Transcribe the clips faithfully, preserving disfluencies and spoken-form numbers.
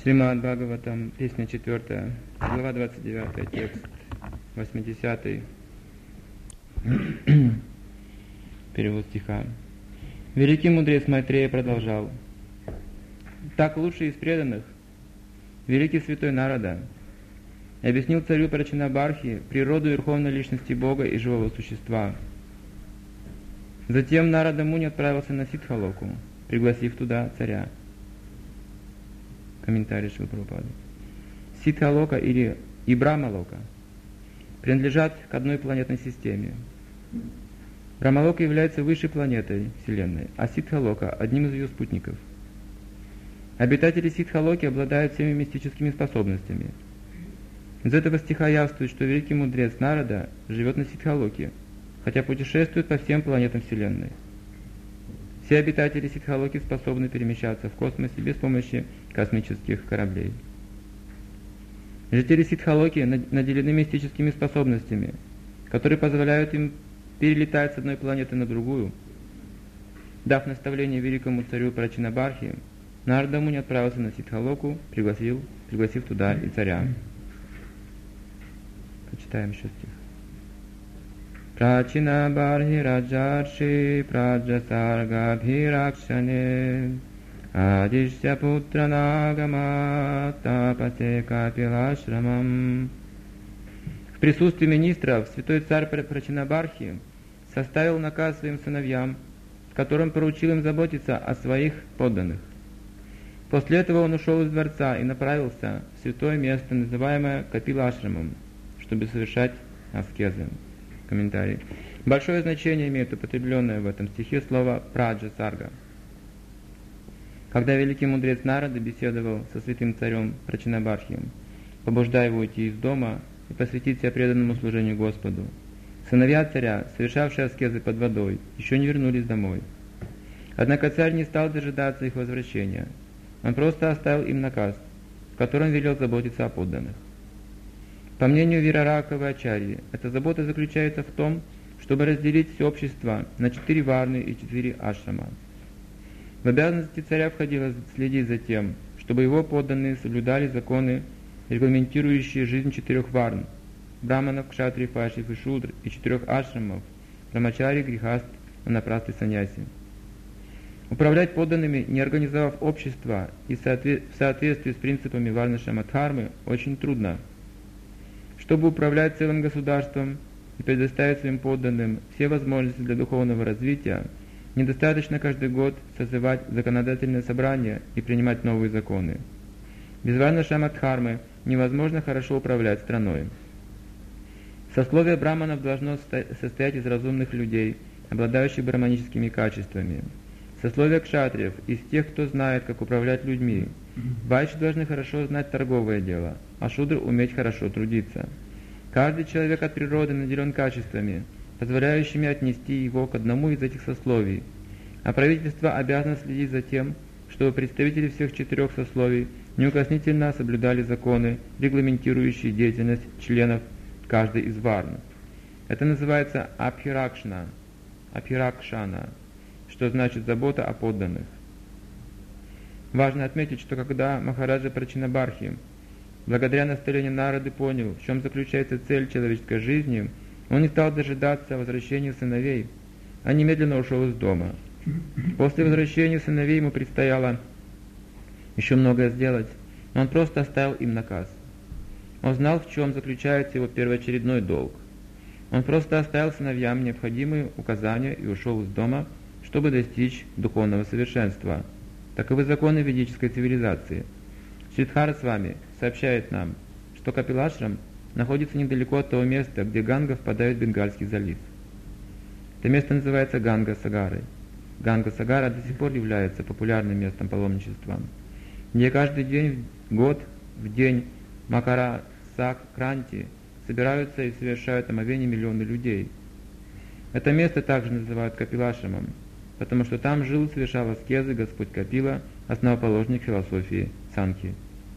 Шримад Бхагаватам, песня четвертая, глава двадцать девятая, текст восьмидесятый, перевод стиха. Великий мудрец Майтрея продолжал. Так лучший из преданных, великий святой Нарада, объяснил царю Прачинабархи природу верховной личности Бога и живого существа. Затем Нарада Муни отправился на Сиддхалоку, пригласив туда царя. Комментарий Шрила Прабхупады. Сиддхалока или Ибрамалока принадлежат к одной планетной системе. Брамалока является высшей планетой Вселенной, а Сиддхалока – одним из ее спутников. Обитатели Сиддхалоки обладают всеми мистическими способностями. Из этого стиха явствует, что великий мудрец Нарада живет на Сиддхалоке, хотя путешествует по всем планетам Вселенной. Все обитатели Сиддхалоки способны перемещаться в космосе без помощи космических кораблей. Жители Сиддхалоки наделены мистическими способностями, которые позволяют им перелетать с одной планеты на другую. Дав наставление великому царю Прачинабархи, Нарада Муни отправился на Сиддхалоку, пригласил, пригласив туда и царя. Почитаем еще стих. Прачинабархи раджарши праджасарга бхиракшане адишья путра нагама тапасе капилашрамам. В присутствии министров святой царь Прачинабархи составил наказ своим сыновьям, в котором поручил им заботиться о своих подданных. После этого он ушел из дворца и направился в святое место, называемое Капилашрамом, чтобы совершать аскезы. Комментарий. Большое значение имеет употребленное в этом стихе слово «праджа-сарга». Когда великий мудрец Нарада беседовал со святым царем Прачинабархием, побуждая его уйти из дома и посвятить себя преданному служению Господу, сыновья царя, совершавшие аскезы под водой, еще не вернулись домой. Однако царь не стал дожидаться их возвращения. Он просто оставил им наказ, в котором велел заботиться о подданных. По мнению Вирараковой Ачарьи, эта забота заключается в том, чтобы разделить все общество на четыре варны и четыре ашрама. В обязанности царя входило следить за тем, чтобы его подданные соблюдали законы, регламентирующие жизнь четырех варн – браманов, кшатриев, вайшьев и шудр, и четырех ашрамов – брамачари, грихаст, ванапрасты, саньяси. Управлять подданными, не организовав общество и в соответствии с принципами варна-шама-дхармы, очень трудно. Чтобы управлять целым государством и предоставить своим подданным все возможности для духовного развития, недостаточно каждый год созывать законодательное собрание и принимать новые законы. Без варна-шама-дхармы невозможно хорошо управлять страной. Сословие браманов должно состоять из разумных людей, обладающих браманическими качествами. Сословие кшатриев – из тех, кто знает, как управлять людьми. Вайши должны хорошо знать торговое дело, а шудры уметь хорошо трудиться. Каждый человек от природы наделен качествами, позволяющими отнести его к одному из этих сословий. А правительство обязано следить за тем, чтобы представители всех четырех сословий неукоснительно соблюдали законы, регламентирующие деятельность членов каждой из варн. Это называется абхиракшна, абхиракшана, что значит забота о подданных. Важно отметить, что когда Махараджа Прачинабархи, благодаря наставлению Нарады, понял, в чем заключается цель человеческой жизни, он не стал дожидаться возвращения сыновей, а немедленно ушел из дома. После возвращения сыновей ему предстояло еще многое сделать, но он просто оставил им наказ. Он знал, в чем заключается его первоочередной долг. Он просто оставил сыновьям необходимые указания и ушел из дома, чтобы достичь духовного совершенства. Таковы законы ведической цивилизации. Шридхара с вами сообщает нам, что Капилашрам находится недалеко от того места, где Ганга впадает в Бенгальский залив. Это место называется Ганга-Сагарой. Ганга-Сагара до сих пор является популярным местом паломничества, где каждый день, год, в день Макара-Сак-Кранти собираются и совершают омовение миллионы людей. Это место также называют Капилашрамом, потому что там жил и совершал аскезы Господь Капила, основоположник философии Санхи.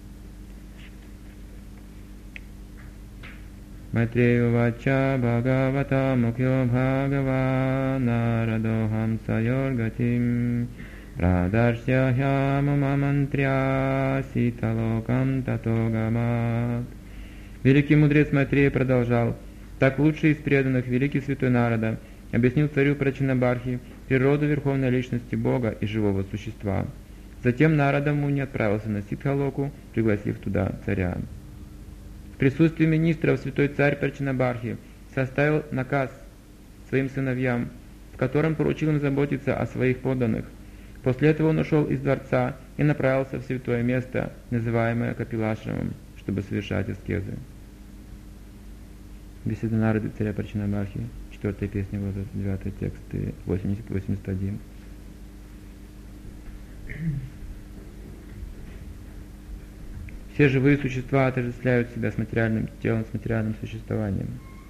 Майтрея вача бхагавата мукхё бхагава нарадо хамса йоргатим Радаршья мамантря ситалокам татогамат. Великий мудрец Майтрея продолжал: так лучший из преданных, великий святой Нарада, объяснил царю Прачинабархи природу Верховной Личности Бога и живого существа. Затем Нарада Муни отправился на Сиддхалоку, пригласив туда царя. В присутствии министров святой царь Прачинабархи составил наказ своим сыновьям, в котором поручил им заботиться о своих подданных. После этого он ушел из дворца и направился в святое место, называемое Капилашрамом, чтобы совершать аскезы. Беседа Нарады царя Прачинабархи, четвертая песня, возраст девятый текст, восемьдесят восемьдесят один. Все живые существа отождествляют себя с материальным телом, с материальным существованием.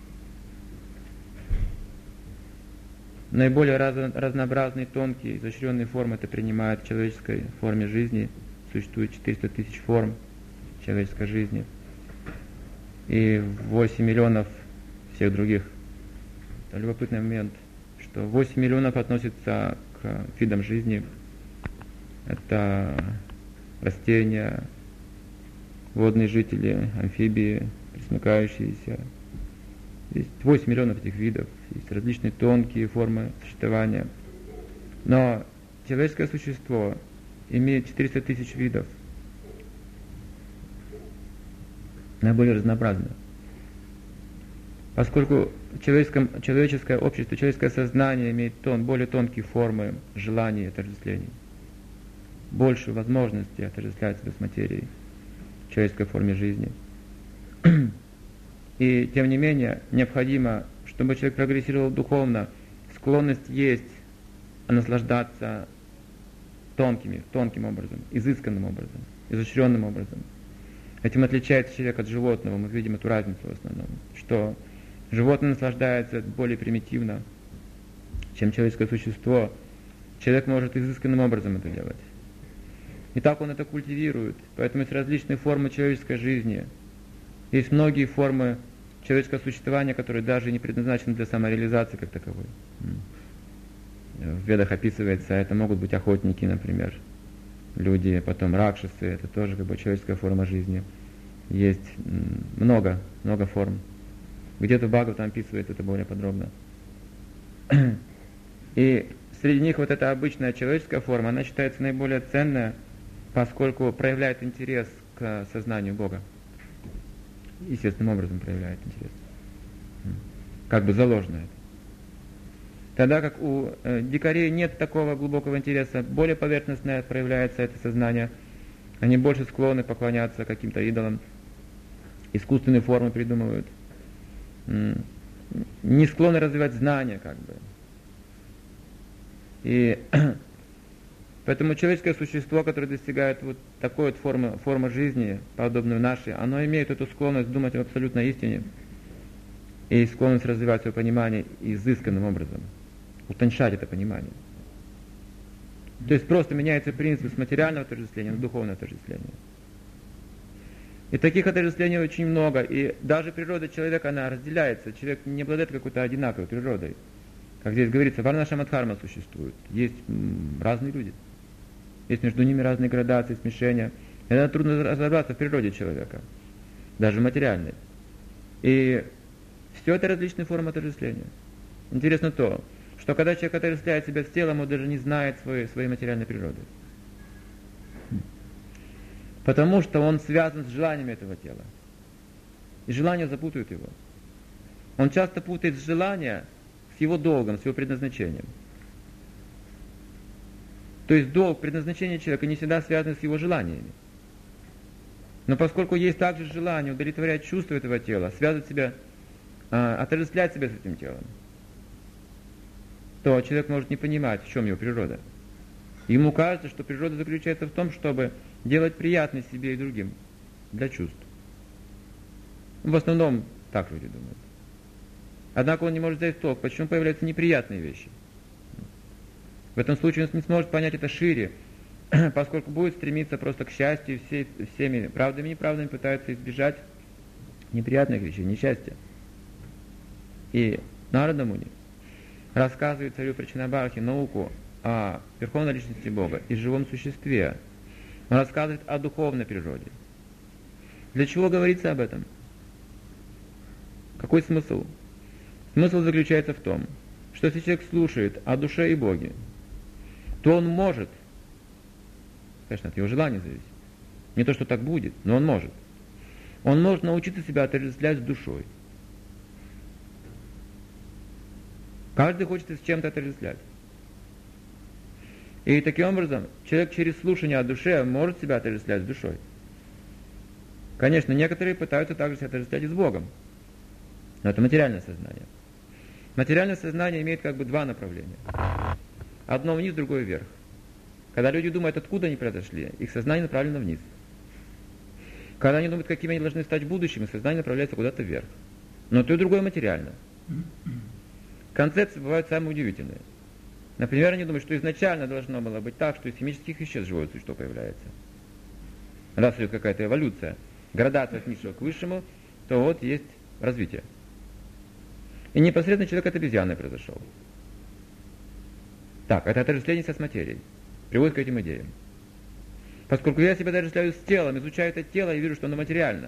Наиболее раз, разнообразные, тонкие, изощренные формы это принимают в человеческой форме жизни. Существует четыреста тысяч форм человеческой жизни. И восемь миллионов всех других. Это любопытный момент, что восемь миллионов относятся к видам жизни. Это растения, водные жители, амфибии, пресмыкающиеся. Есть восемь миллионов этих видов, есть различные тонкие формы существования. Но человеческое существо имеет четыреста тысяч видов, наиболее разнообразно. Поскольку человеческое, человеческое общество, человеческое сознание имеет тон, более тонкие формы желаний и отождествлений, больше возможностей отождествлять себя с материей в человеческой форме жизни. И тем не менее, необходимо, чтобы человек прогрессировал духовно, склонность есть, а наслаждаться тонкими, тонким образом, изысканным образом, изощренным образом. Этим отличается человек от животного. Мы видим эту разницу в основном, что животное наслаждается более примитивно, чем человеческое существо. Человек может изысканным образом это делать. И так он это культивирует. Поэтому есть различные формы человеческой жизни. Есть многие формы человеческого существования, которые даже не предназначены для самореализации как таковой. В Ведах описывается, это могут быть охотники, например, люди, потом ракшасы, это тоже как бы человеческая форма жизни. Есть много, много форм. Где-то в Бхагаватам описывается это более подробно. И среди них вот эта обычная человеческая форма, она считается наиболее ценная, поскольку проявляет интерес к сознанию Бога. Естественным образом проявляет интерес. Как бы заложено это. Тогда как у э, дикарей нет такого глубокого интереса, более поверхностное проявляется это сознание, они больше склонны поклоняться каким-то идолам, искусственные формы придумывают, м- не склонны развивать знания, как бы. И поэтому человеческое существо, которое достигает вот такой вот формы, формы жизни, подобную нашей, оно имеет эту склонность думать об абсолютной истине и склонность развивать свое понимание изысканным образом, утончать это понимание. То есть просто меняется принцип с материального отождествления на духовное отождествление. И таких отождествлений очень много, и даже природа человека, она разделяется. Человек не обладает какой-то одинаковой природой. Как здесь говорится, варна-ашрама-дхарма существует. Есть м, разные люди. Есть между ними разные градации, смешения. Это трудно разобраться в природе человека, даже материальной. И все это различные формы отождествления. Интересно то, что когда человек отождествляет себя с телом, он даже не знает своей, своей материальной природы. Потому что он связан с желаниями этого тела. И желания запутают его. Он часто путает желания с его долгом, с его предназначением. То есть долг, предназначение человека не всегда связаны с его желаниями. Но поскольку есть также желание удовлетворять чувства этого тела, связывать себя, а, отождествлять себя с этим телом, то человек может не понимать, в чем его природа. Ему кажется, что природа заключается в том, чтобы делать приятно себе и другим для чувств. В основном так люди думают. Однако он не может взять толк, почему появляются неприятные вещи. В этом случае он не сможет понять это шире, поскольку будет стремиться просто к счастью, все, всеми правдами и неправдами пытается избежать неприятных вещей, несчастья. И Нарада Муни рассказывает царю Прачинабархи науку о Верховной Личности Бога и живом существе. Он рассказывает о духовной природе. Для чего говорится об этом? Какой смысл? Смысл заключается в том, что если человек слушает о душе и Боге, то он может, конечно, от его желания зависит, не то, что так будет, но он может. Он может научиться себя отождествлять с душой. Каждый хочет с чем-то отождествлять. И таким образом, человек через слушание о душе может себя отождествлять с душой. Конечно, некоторые пытаются также себя отождествлять и с Богом. Но это материальное сознание. Материальное сознание имеет как бы два направления. Одно вниз, другое вверх. Когда люди думают, откуда они произошли, их сознание направлено вниз. Когда они думают, какими они должны стать в будущем, их сознание направляется куда-то вверх. Но то и другое материально. Концепции бывают самые удивительные. Например, они думают, что изначально должно было быть так, что из химических веществ живое существо появляется. Раз идет какая-то эволюция, градация от низшего к высшему, то вот есть развитие. И непосредственно человек от обезьяны произошел. Так, это отождествление с материей. Приводит к этим идеям. Поскольку я себя отождествляю с телом, изучаю это тело, я вижу, что оно материально.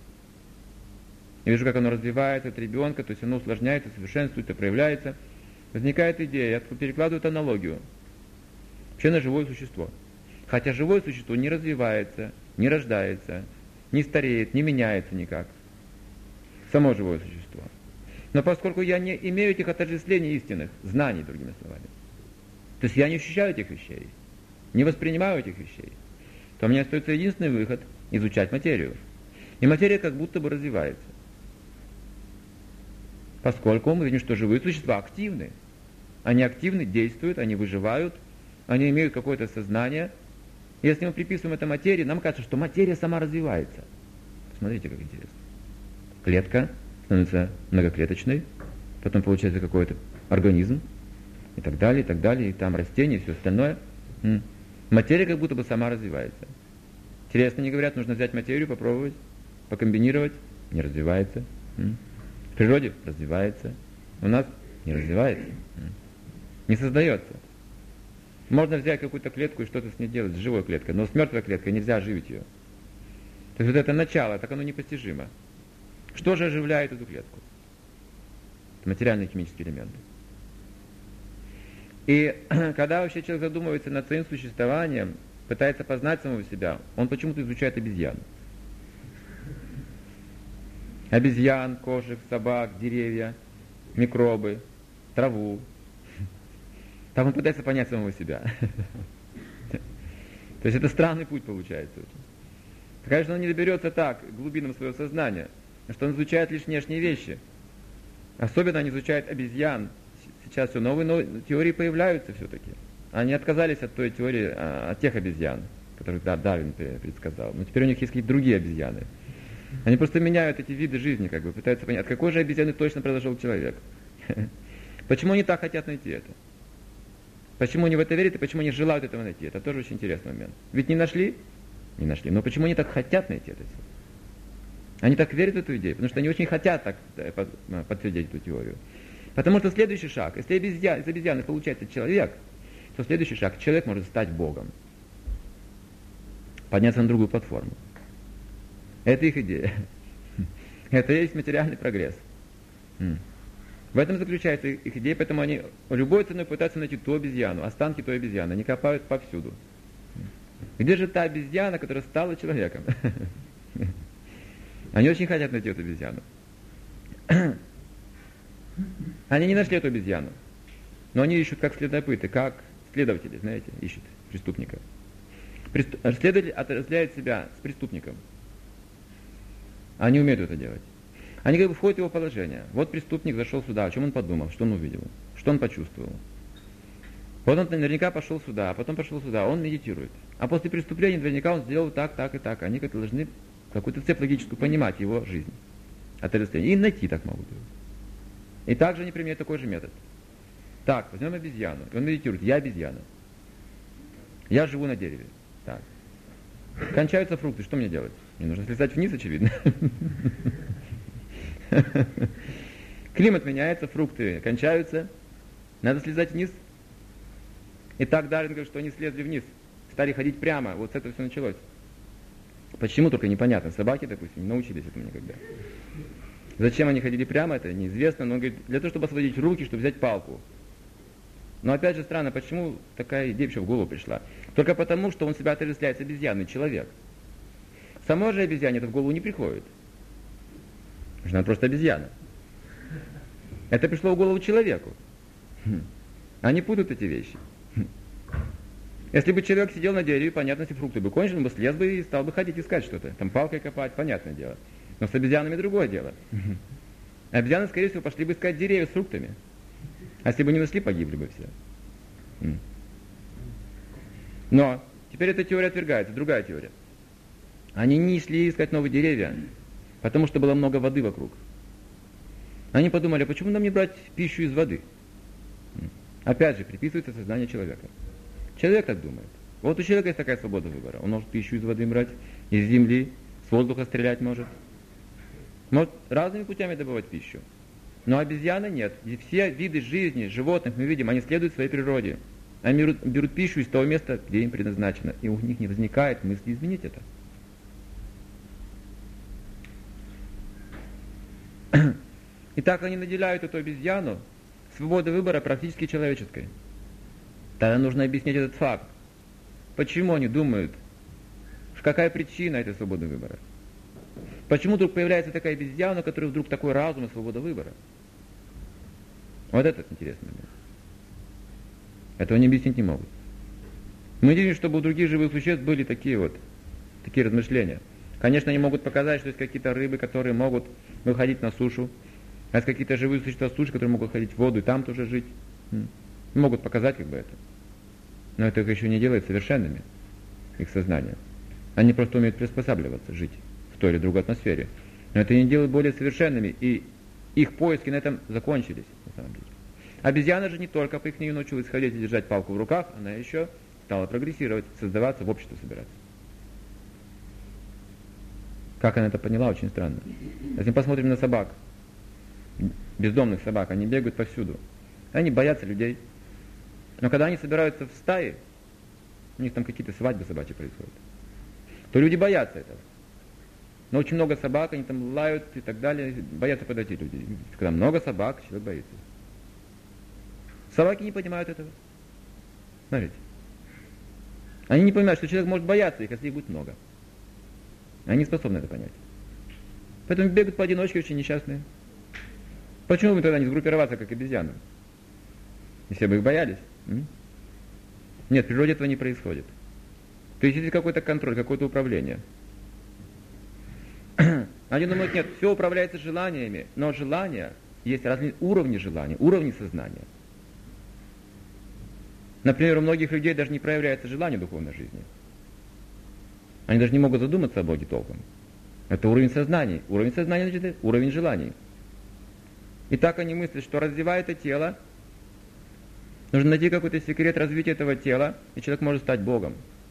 Я вижу, как оно развивается от ребенка, то есть оно усложняется, совершенствуется, проявляется. Возникает идея, я перекладываю эту аналогию вообще на живое существо. Хотя живое существо не развивается, не рождается, не стареет, не меняется никак. Само живое существо. Но поскольку я не имею этих отождествлений истинных, знаний, другими словами, то есть я не ощущаю этих вещей, не воспринимаю этих вещей, то у меня остается единственный выход – изучать материю. И материя как будто бы развивается. Поскольку мы видим, что живые существа активны. Они активны, действуют, они выживают, они имеют какое-то сознание. Если мы приписываем это материи, нам кажется, что материя сама развивается. Смотрите, как интересно. Клетка становится многоклеточной, потом получается какой-то организм, и так далее, и так далее, и там растения, и все остальное. Материя как будто бы сама развивается. Интересно, не говорят, нужно взять материю, попробовать, покомбинировать, не развивается. В природе развивается, у нас не развивается, не создается. Можно взять какую-то клетку и что-то с ней делать, с живой клеткой, но с мертвой клеткой нельзя оживить ее. То есть вот это начало, так оно непостижимо. Что же оживляет эту клетку? Это материальные химические элементы. И когда вообще человек задумывается над своим существованием, пытается познать самого себя, он почему-то изучает обезьян. Обезьян, кошек, собак, деревья, микробы, траву. Там он пытается понять самого себя. То есть это странный путь получается. Конечно, он не доберется так к глубинам своего сознания, что он изучает лишь внешние вещи. Особенно он изучает обезьян. Сейчас все новые, новые теории появляются все-таки. Они отказались от той теории, от тех обезьян, которых Дарвин предсказал. Но теперь у них есть какие-то другие обезьяны. Они просто меняют эти виды жизни, как бы пытаются понять, от какой же обезьяны точно произошел человек. Почему они так хотят найти это? Почему они в это верят и почему они желают этого найти? Это тоже очень интересный момент. Ведь не нашли? Не нашли. Но почему они так хотят найти это все? Они так верят в эту идею, потому что они очень хотят так подтвердить эту теорию. Потому что следующий шаг, если обезьян, из обезьяны получается человек, то следующий шаг, человек может стать Богом. Подняться на другую платформу. Это их идея. Это и есть материальный прогресс. В этом заключается их идея, поэтому они любой ценой пытаются найти ту обезьяну, останки той обезьяны. Они копают повсюду. Где же та обезьяна, которая стала человеком? Они очень хотят найти эту обезьяну. Они не нашли эту обезьяну. Но они ищут как следопыты, как следователи, знаете, ищут преступника. Следователь отразделяет себя с преступником. Они умеют это делать. Они как бы входят в его положение. Вот преступник зашел сюда, о чем он подумал, что он увидел, что он почувствовал. Вот он наверняка пошел сюда, а потом пошел сюда, он медитирует. А после преступления наверняка он сделал так, так и так. Они как-то должны какую-то цепь логическую понимать его жизнь. И найти так могут его. И также они применяют такой же метод. Так, возьмем обезьяну. И он медитирует. Я обезьяна. Я живу на дереве. Так. Кончаются фрукты. Что мне делать? Мне нужно слезать вниз, очевидно. Климат меняется, фрукты кончаются. Надо слезать вниз. И так Дарвин говорит, что они слезли вниз, стали ходить прямо. Вот с этого все началось. Почему, только непонятно. Собаки, допустим, не научились этому никогда. Зачем они ходили прямо, это неизвестно. Но он говорит, для того, чтобы освободить руки, чтобы взять палку. Но опять же странно, почему такая идея вообще в голову пришла. Только потому, что он себя отождествляет с обезьяной, человек. Само же обезьяне это в голову не приходит. Потому что она просто обезьяна. Это пришло в голову человеку. Они путают эти вещи. Если бы человек сидел на дереве, понятно, если фрукты бы кончили, он бы слез бы и стал бы ходить искать что-то. Там палкой копать, понятное дело. Но с обезьянами другое дело. Обезьяны, скорее всего, пошли бы искать деревья с фруктами. А если бы не нашли, погибли бы все. Но теперь эта теория отвергается, другая теория. Они не шли искать новые деревья, потому что было много воды вокруг. Они подумали, а почему нам не брать пищу из воды? Опять же, приписывается сознание человека. Человек так думает. Вот у человека есть такая свобода выбора. Он может пищу из воды брать, из земли, с воздуха стрелять может. Может разными путями добывать пищу. Но обезьяны нет. И все виды жизни, животных, мы видим, они следуют своей природе. Они берут, берут пищу из того места, где им предназначено. И у них не возникает мысли изменить это. И так они наделяют эту обезьяну свободой выбора практически человеческой. Тогда нужно объяснить этот факт. Почему они думают, какая причина этой свободы выбора? Почему вдруг появляется такая обезьяна, у которой вдруг такой разум и свобода выбора? Вот это интересно. Этого они объяснить не могут. Мы видим, чтобы у других живых существ были такие вот, такие размышления. Конечно, они могут показать, что есть какие-то рыбы, которые могут выходить на сушу, а есть какие-то живые существа с суши, которые могут ходить в воду и там тоже жить. Могут показать как бы это. Но это их еще не делает совершенными, их сознание. Они просто умеют приспосабливаться, жить в той или другой атмосфере. Но это не делает более совершенными, и их поиски на этом закончились, на самом деле. Обезьяна же не только по их не научилась ходить и держать палку в руках, она еще стала прогрессировать, создаваться, в общество собираться. Как она это поняла, очень странно. Если мы посмотрим на собак, бездомных собак, они бегают повсюду. Они боятся людей. Но когда они собираются в стаи, у них там какие-то свадьбы собачьи происходят, то люди боятся этого. Но очень много собак, они там лают и так далее, боятся подойти люди. Когда много собак, человек боится. Собаки не понимают этого. Смотрите. Они не понимают, что человек может бояться их, если их будет много. Они не способны это понять. Поэтому бегают поодиночке, очень несчастные. Почему бы тогда не сгруппироваться, как обезьяны? Если бы их боялись. М? Нет, в природе этого не происходит. То есть есть какой-то контроль, какое-то управление. Они думают, нет, все управляется желаниями, но желания, есть разные уровни желания, уровни сознания. Например, у многих людей даже не проявляется желание духовной жизни. Они даже не могут задуматься о Боге толком. Это уровень сознания. Уровень сознания, значит, уровень желаний. И так они мыслят, что развивая это тело, нужно найти какой-то секрет развития этого тела, и человек может стать Богом.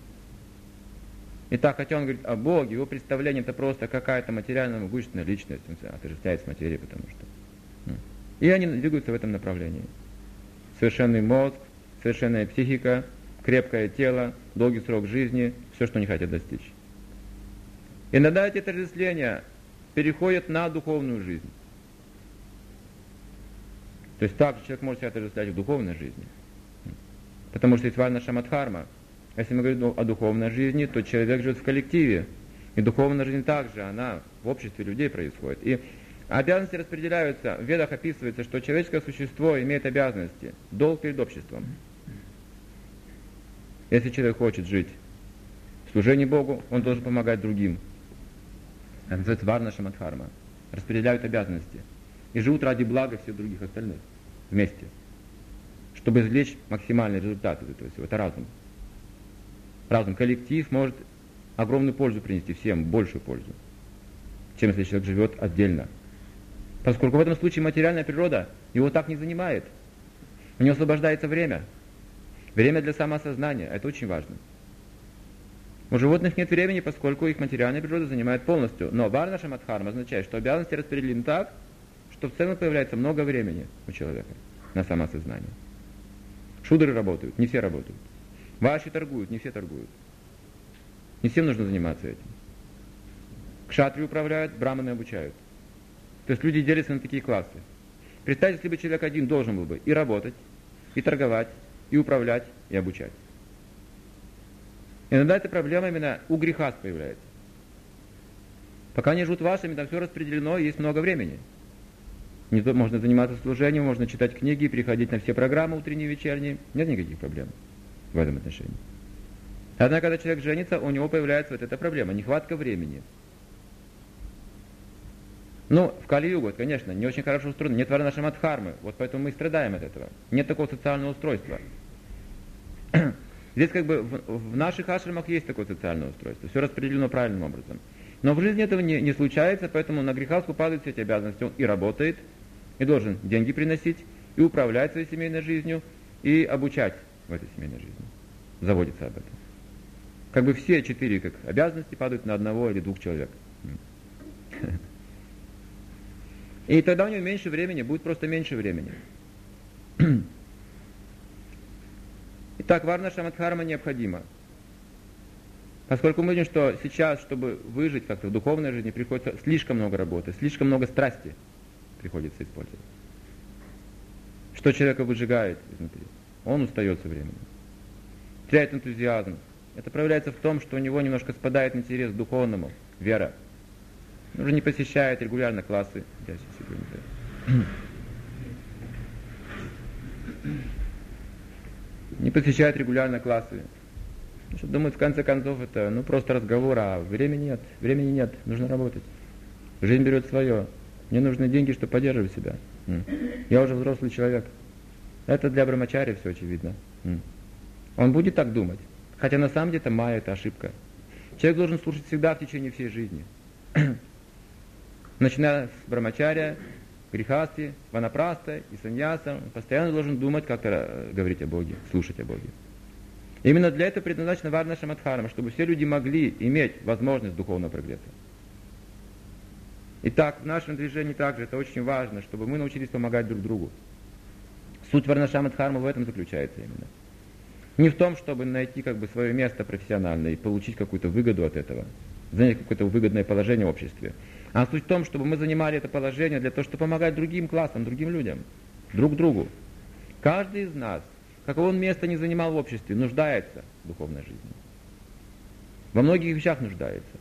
Итак, хотя он говорит о Боге, его представление это просто какая-то материальная могущественная личность, он отождествляет с материей, потому что... И они двигаются в этом направлении. Совершенный мозг, совершенная психика, крепкое тело, долгий срок жизни, все, что они хотят достичь. Иногда эти отождествления переходят на духовную жизнь. То есть также человек может себя отождествлять в духовной жизни. Потому что есть варна шамадхарма. Если мы говорим о духовной жизни, то человек живет в коллективе. И духовная жизнь также, она в обществе людей происходит. И обязанности распределяются. В ведах описывается, что человеческое существо имеет обязанности, долг перед обществом. Если человек хочет жить в служении Богу, он должен помогать другим. Это называется варна шамадхарма. Распределяют обязанности. И живут ради блага всех других остальных вместе. Чтобы извлечь максимальный результат из этого всего. Это разум. Разум, коллектив может огромную пользу принести всем, большую пользу, чем если человек живет отдельно. Поскольку в этом случае материальная природа его так не занимает. У него освобождается время. Время для самоосознания. Это очень важно. У животных нет времени, поскольку их материальная природа занимает полностью. Но варна шамадхарма означает, что обязанности распределены так, что в целом появляется много времени у человека на самоосознание. Шудры работают, не все работают. Ваши торгуют, не все торгуют. Не всем нужно заниматься этим. Кшатри управляют, браманы обучают. То есть люди делятся на такие классы. Представьте, если бы человек один должен был бы и работать, и торговать, и управлять, и обучать. Иногда эта проблема именно у греха появляется. Пока они живут вашими, там все распределено, есть много времени. Не то можно заниматься служением, можно читать книги, переходить на все программы утренние, вечерние. Нет никаких проблем в этом отношении. Однако, когда человек женится, у него появляется вот эта проблема, нехватка времени. Ну, в Кали-югу, конечно, не очень хорошо устроено, нет варнашамадхармы, вот поэтому мы и страдаем от этого. Нет такого социального устройства. Здесь как бы в, в наших ашрамах есть такое социальное устройство, все распределено правильным образом. Но в жизни этого не, не случается, поэтому на грехаску падают все эти обязанности. Он и работает, и должен деньги приносить, и управлять своей семейной жизнью, и обучать в этой семейной жизни. Заботиться об этом. Как бы все четыре как обязанности падают на одного или двух человек. И тогда у него меньше времени, будет просто меньше времени. Итак, варна шамадхарма необходима. Поскольку мы видим, что сейчас, чтобы выжить как-то в духовной жизни, приходится слишком много работы, слишком много страсти приходится использовать. Что человека выжигает изнутри? Он устает со временем. Теряет энтузиазм. Это проявляется в том, что у него немножко спадает интерес к духовному, вера. Он уже не посещает регулярно классы. Я сейчас не посещает регулярно классы. Что думают, в конце концов, это ну просто разговор, а времени нет, времени нет, нужно работать. Жизнь берет свое. Мне нужны деньги, чтобы поддерживать себя. Я уже взрослый человек. Это для брамачари все очевидно. Он будет так думать. Хотя на самом деле это майя, это ошибка. Человек должен слушать всегда в течение всей жизни. Начиная с брамачария, грехасти, ванапраста и саньяса, он постоянно должен думать, как-то говорить о Боге, слушать о Боге. Именно для этого предназначена варна шамадхарма, чтобы все люди могли иметь возможность духовного прогресса. Итак, в нашем движении также это очень важно, чтобы мы научились помогать друг другу. Суть варна шамадхармы в этом заключается именно. Не в том, чтобы найти как бы свое место профессиональное и получить какую-то выгоду от этого, занять какое-то выгодное положение в обществе. А суть в том, чтобы мы занимали это положение для того, чтобы помогать другим классам, другим людям, друг другу. Каждый из нас, какого он место не занимал в обществе, нуждается в духовной жизни. Во многих вещах нуждается.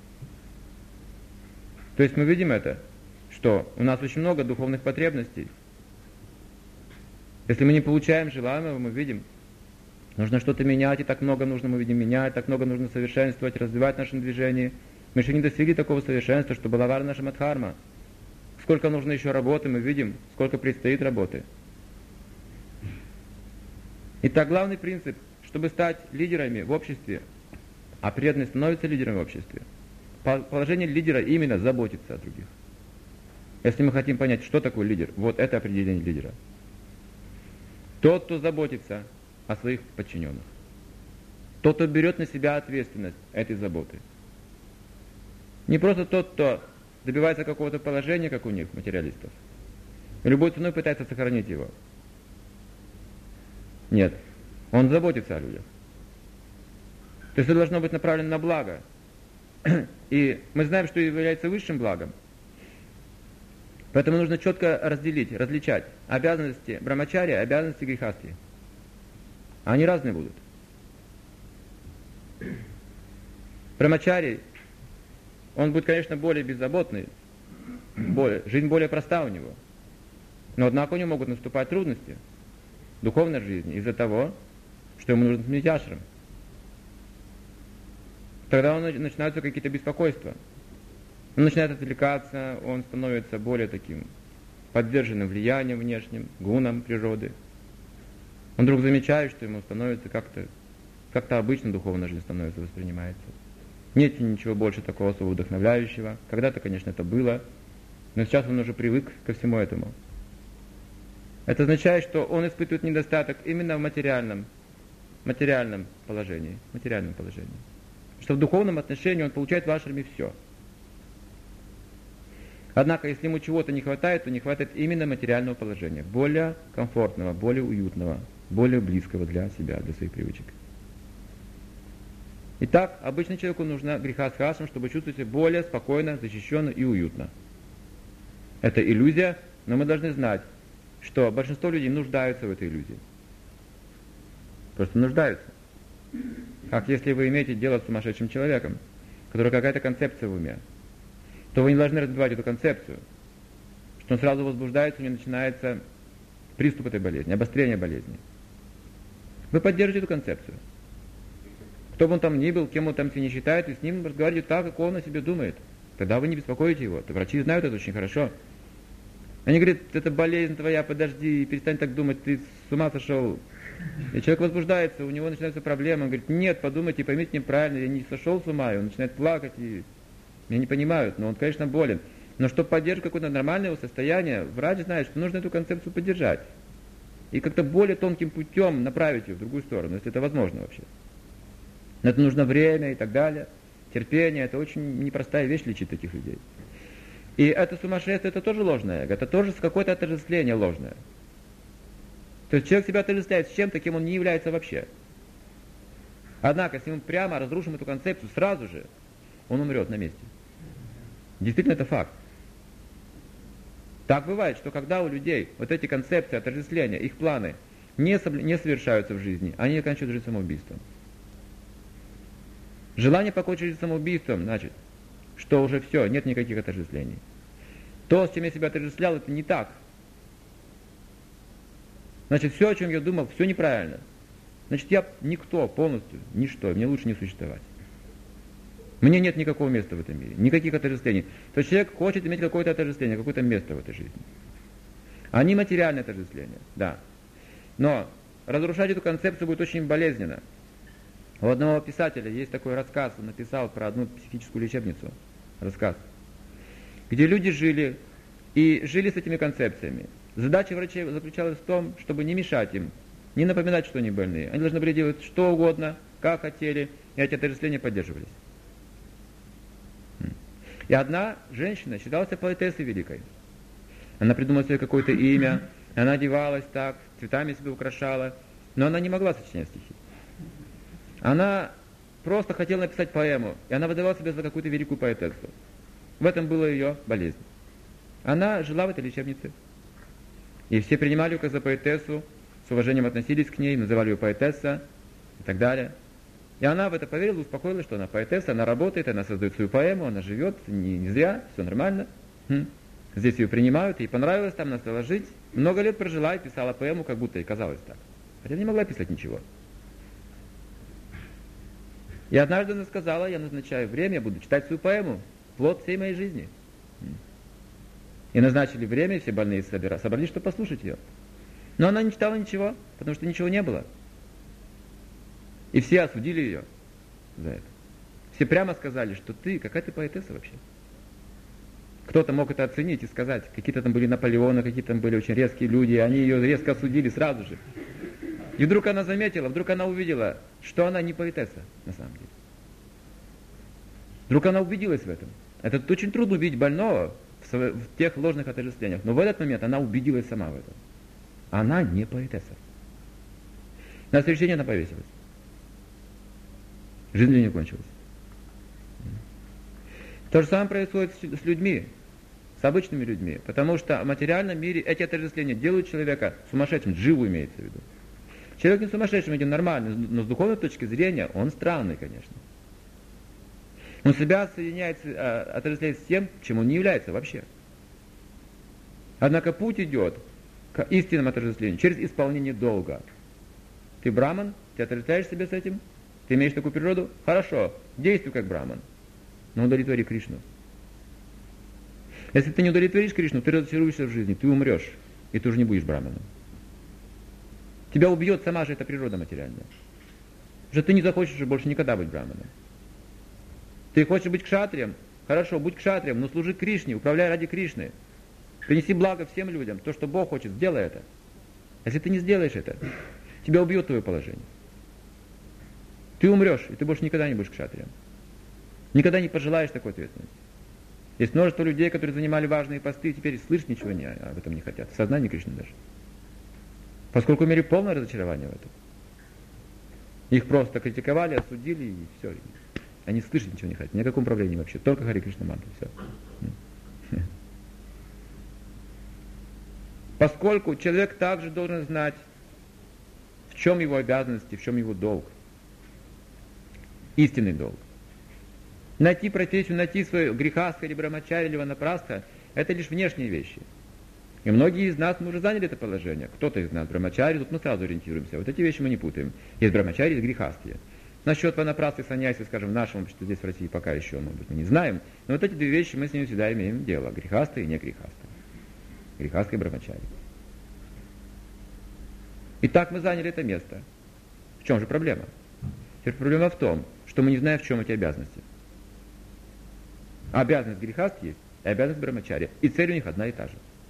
То есть мы видим это, что у нас очень много духовных потребностей. Если мы не получаем желаемого, мы видим, нужно что-то менять, и так много нужно, мы видим, менять, так много нужно совершенствовать, развивать в нашем движении. Мы еще не достигли такого совершенства, что была варна шамадхарма. Сколько нужно еще работы, мы видим, сколько предстоит работы. Итак, главный принцип, чтобы стать лидерами в обществе, а преданные становятся лидерами в обществе, положение лидера именно заботиться о других. Если мы хотим понять, что такое лидер, вот это определение лидера. Тот, кто заботится о своих подчиненных. Тот, кто берет на себя ответственность этой заботы. Не просто тот, кто добивается какого-то положения, как у них, материалистов, и любой ценой пытается сохранить его. Нет. Он заботится о людях. То есть это должно быть направлено на благо. И мы знаем, что является высшим благом. Поэтому нужно четко разделить, различать обязанности брамачария, обязанности грехасти. Они разные будут. Брамачарий, он будет, конечно, более беззаботный, более, жизнь более проста у него. Но однако у него могут наступать трудности в духовной жизни из-за того, что ему нужно сменить ашрам. Тогда он, начинаются какие-то беспокойства. Он начинает отвлекаться, он становится более таким подверженным влиянием внешним, гунам природы. Он вдруг замечает, что ему становится как-то, как-то обычно духовная жизнь становится, воспринимается. Нет ничего больше такого особо вдохновляющего. Когда-то, конечно, это было, но сейчас он уже привык ко всему этому. Это означает, что он испытывает недостаток именно в материальном, материальном положении, материальном положении. Что в духовном отношении он получает в ашраме все. Однако, если ему чего-то не хватает, то не хватает именно материального положения, более комфортного, более уютного, более близкого для себя, для своих привычек. Итак, обычно человеку нужна греха с хасом, чтобы чувствовать себя более спокойно, защищенно и уютно. Это иллюзия, но мы должны знать, что большинство людей нуждаются в этой иллюзии. Просто нуждаются. Как если вы имеете дело с сумасшедшим человеком, у которого какая-то концепция в уме, то вы не должны развивать эту концепцию, что он сразу возбуждается, у него начинается приступ этой болезни, обострение болезни. Вы поддержите эту концепцию. Кто бы он там ни был, кем он там себя не считает, и с ним разговариваете так, как он о себе думает. Тогда вы не беспокоите его. То врачи знают это очень хорошо. Они говорят, это болезнь твоя, подожди, перестань так думать, ты с ума сошел. И человек возбуждается, у него начинаются проблемы. Он говорит, нет, подумайте, поймите меня правильно, я не сошел с ума. И он начинает плакать, и меня не понимают, но он, конечно, болен. Но чтобы поддержать какое-то нормальное его состояние, врач знает, что нужно эту концепцию поддержать. И как-то более тонким путем направить ее в другую сторону, если это возможно вообще. Но это нужно время и так далее. Терпение, это очень непростая вещь лечить таких людей. И это сумасшествие, это тоже ложное эго, это тоже какое-то отождествление ложное. То есть человек себя отождествляет с чем-то, кем он не является вообще. Однако, если мы прямо разрушим эту концепцию сразу же, он умрет на месте. Действительно, это факт. Так бывает, что когда у людей вот эти концепции отождествления, их планы не, соб... не совершаются в жизни, они оканчивают жизнь самоубийством. Желание покончить жизнь самоубийством, значит, что уже все, нет никаких отождествлений. То, с чем я себя отождествлял, это не так. Значит, все, о чем я думал, все неправильно. Значит, я никто полностью, ничто, мне лучше не существовать. Мне нет никакого места в этом мире, никаких отождествлений. То есть человек хочет иметь какое-то отождествление, какое-то место в этой жизни. Они материальное отождествление, да. Но разрушать эту концепцию будет очень болезненно. У одного писателя есть такой рассказ, он написал про одну психическую лечебницу, рассказ, где люди жили и жили с этими концепциями. Задача врачей заключалась в том, чтобы не мешать им, не напоминать, что они больные. Они должны были делать что угодно, как хотели, и эти отождествления поддерживались. И одна женщина считалась поэтессой великой. Она придумала себе какое-то имя, она одевалась так, цветами себя украшала, но она не могла сочинять стихи. Она просто хотела написать поэму, и она выдавала себя за какую-то великую поэтессу. В этом была ее болезнь. Она жила в этой лечебнице. И все принимали ее как за поэтессу, с уважением относились к ней, называли ее поэтесса и так далее. И она в это поверила, успокоилась, что она поэтесса, она работает, она создает свою поэму, она живет, не, не зря, все нормально. Хм. Здесь ее принимают, ей понравилось там, она стала жить. Много лет прожила и писала поэму, как будто ей казалось так. Хотя не могла писать ничего. И однажды она сказала, я назначаю время, я буду читать свою поэму, плод всей моей жизни. И назначили время, и все больные собрались, чтобы послушать ее. Но она не читала ничего, потому что ничего не было. И все осудили ее за это. Все прямо сказали, что ты, какая ты поэтесса вообще. Кто-то мог это оценить и сказать, какие-то там были Наполеоны, какие-то там были очень резкие люди, они ее резко осудили сразу же. И вдруг она заметила, вдруг она увидела, что она не поэтесса на самом деле. Вдруг она убедилась в этом. Это очень трудно убедить больного в, св- в тех ложных отождествлениях. Но в этот момент она убедилась сама в этом. Она не поэтесса. На следующий день она повесилась. Жизнь для нее кончилась. То же самое происходит с людьми, с обычными людьми. Потому что в материальном мире эти отождествления делают человека сумасшедшим, дживу имеется в виду. Человек не сумасшедшим, идет нормальный, но с духовной точки зрения он странный, конечно. Он себя соединяет, отождествляет с тем, чем он не является вообще. Однако путь идет к истинному отождествлению через исполнение долга. Ты браман, ты отождествляешь себя с этим, ты имеешь такую природу, хорошо, действуй как браман, но удовлетвори Кришну. Если ты не удовлетворишь Кришну, ты разочаруешься в жизни, ты умрешь, и ты уже не будешь браманом. Тебя убьет сама же эта природа материальная. Что ты не захочешь уже больше никогда быть браманом. Ты хочешь быть кшатрием? Хорошо, будь кшатрием, но служи Кришне, управляй ради Кришны. Принеси благо всем людям. То, что Бог хочет, сделай это. Если ты не сделаешь это, тебя убьет твое положение. Ты умрешь, и ты больше никогда не будешь кшатрием. Никогда не пожелаешь такой ответственности. Есть множество людей, которые занимали важные посты, и теперь слышать ничего не, об этом не хотят. В сознании Кришны даже. Поскольку имели полное разочарование в этом. Их просто критиковали, осудили, и все. Они слышать ничего не хотят, ни о каком правлении вообще, только Харе Кришна мантру, все. Поскольку человек также должен знать, в чем его обязанности, в чем его долг. Истинный долг. Найти профессию, найти свою грехастха или брамачарья или ванапрастха – это лишь внешние вещи. И многие из нас, мы уже заняли это положение. Кто-то из нас брамачари, тут мы сразу ориентируемся. Вот эти вещи мы не путаем. Есть брамачари, есть грехастхи. Насчет ванапрасты и саньяси, скажем, в нашем обществе, здесь в России пока еще, может быть, мы не знаем. Но вот эти две вещи мы с ними всегда имеем дело. Грехастха и не грехастха. Грехастха и брамачари. Итак, мы заняли это место. В чем же проблема? Теперь проблема в том, что мы не знаем, в чем эти обязанности. А обязанность грехастхи есть, и обязанность брамачари. И цель у них одна и та же.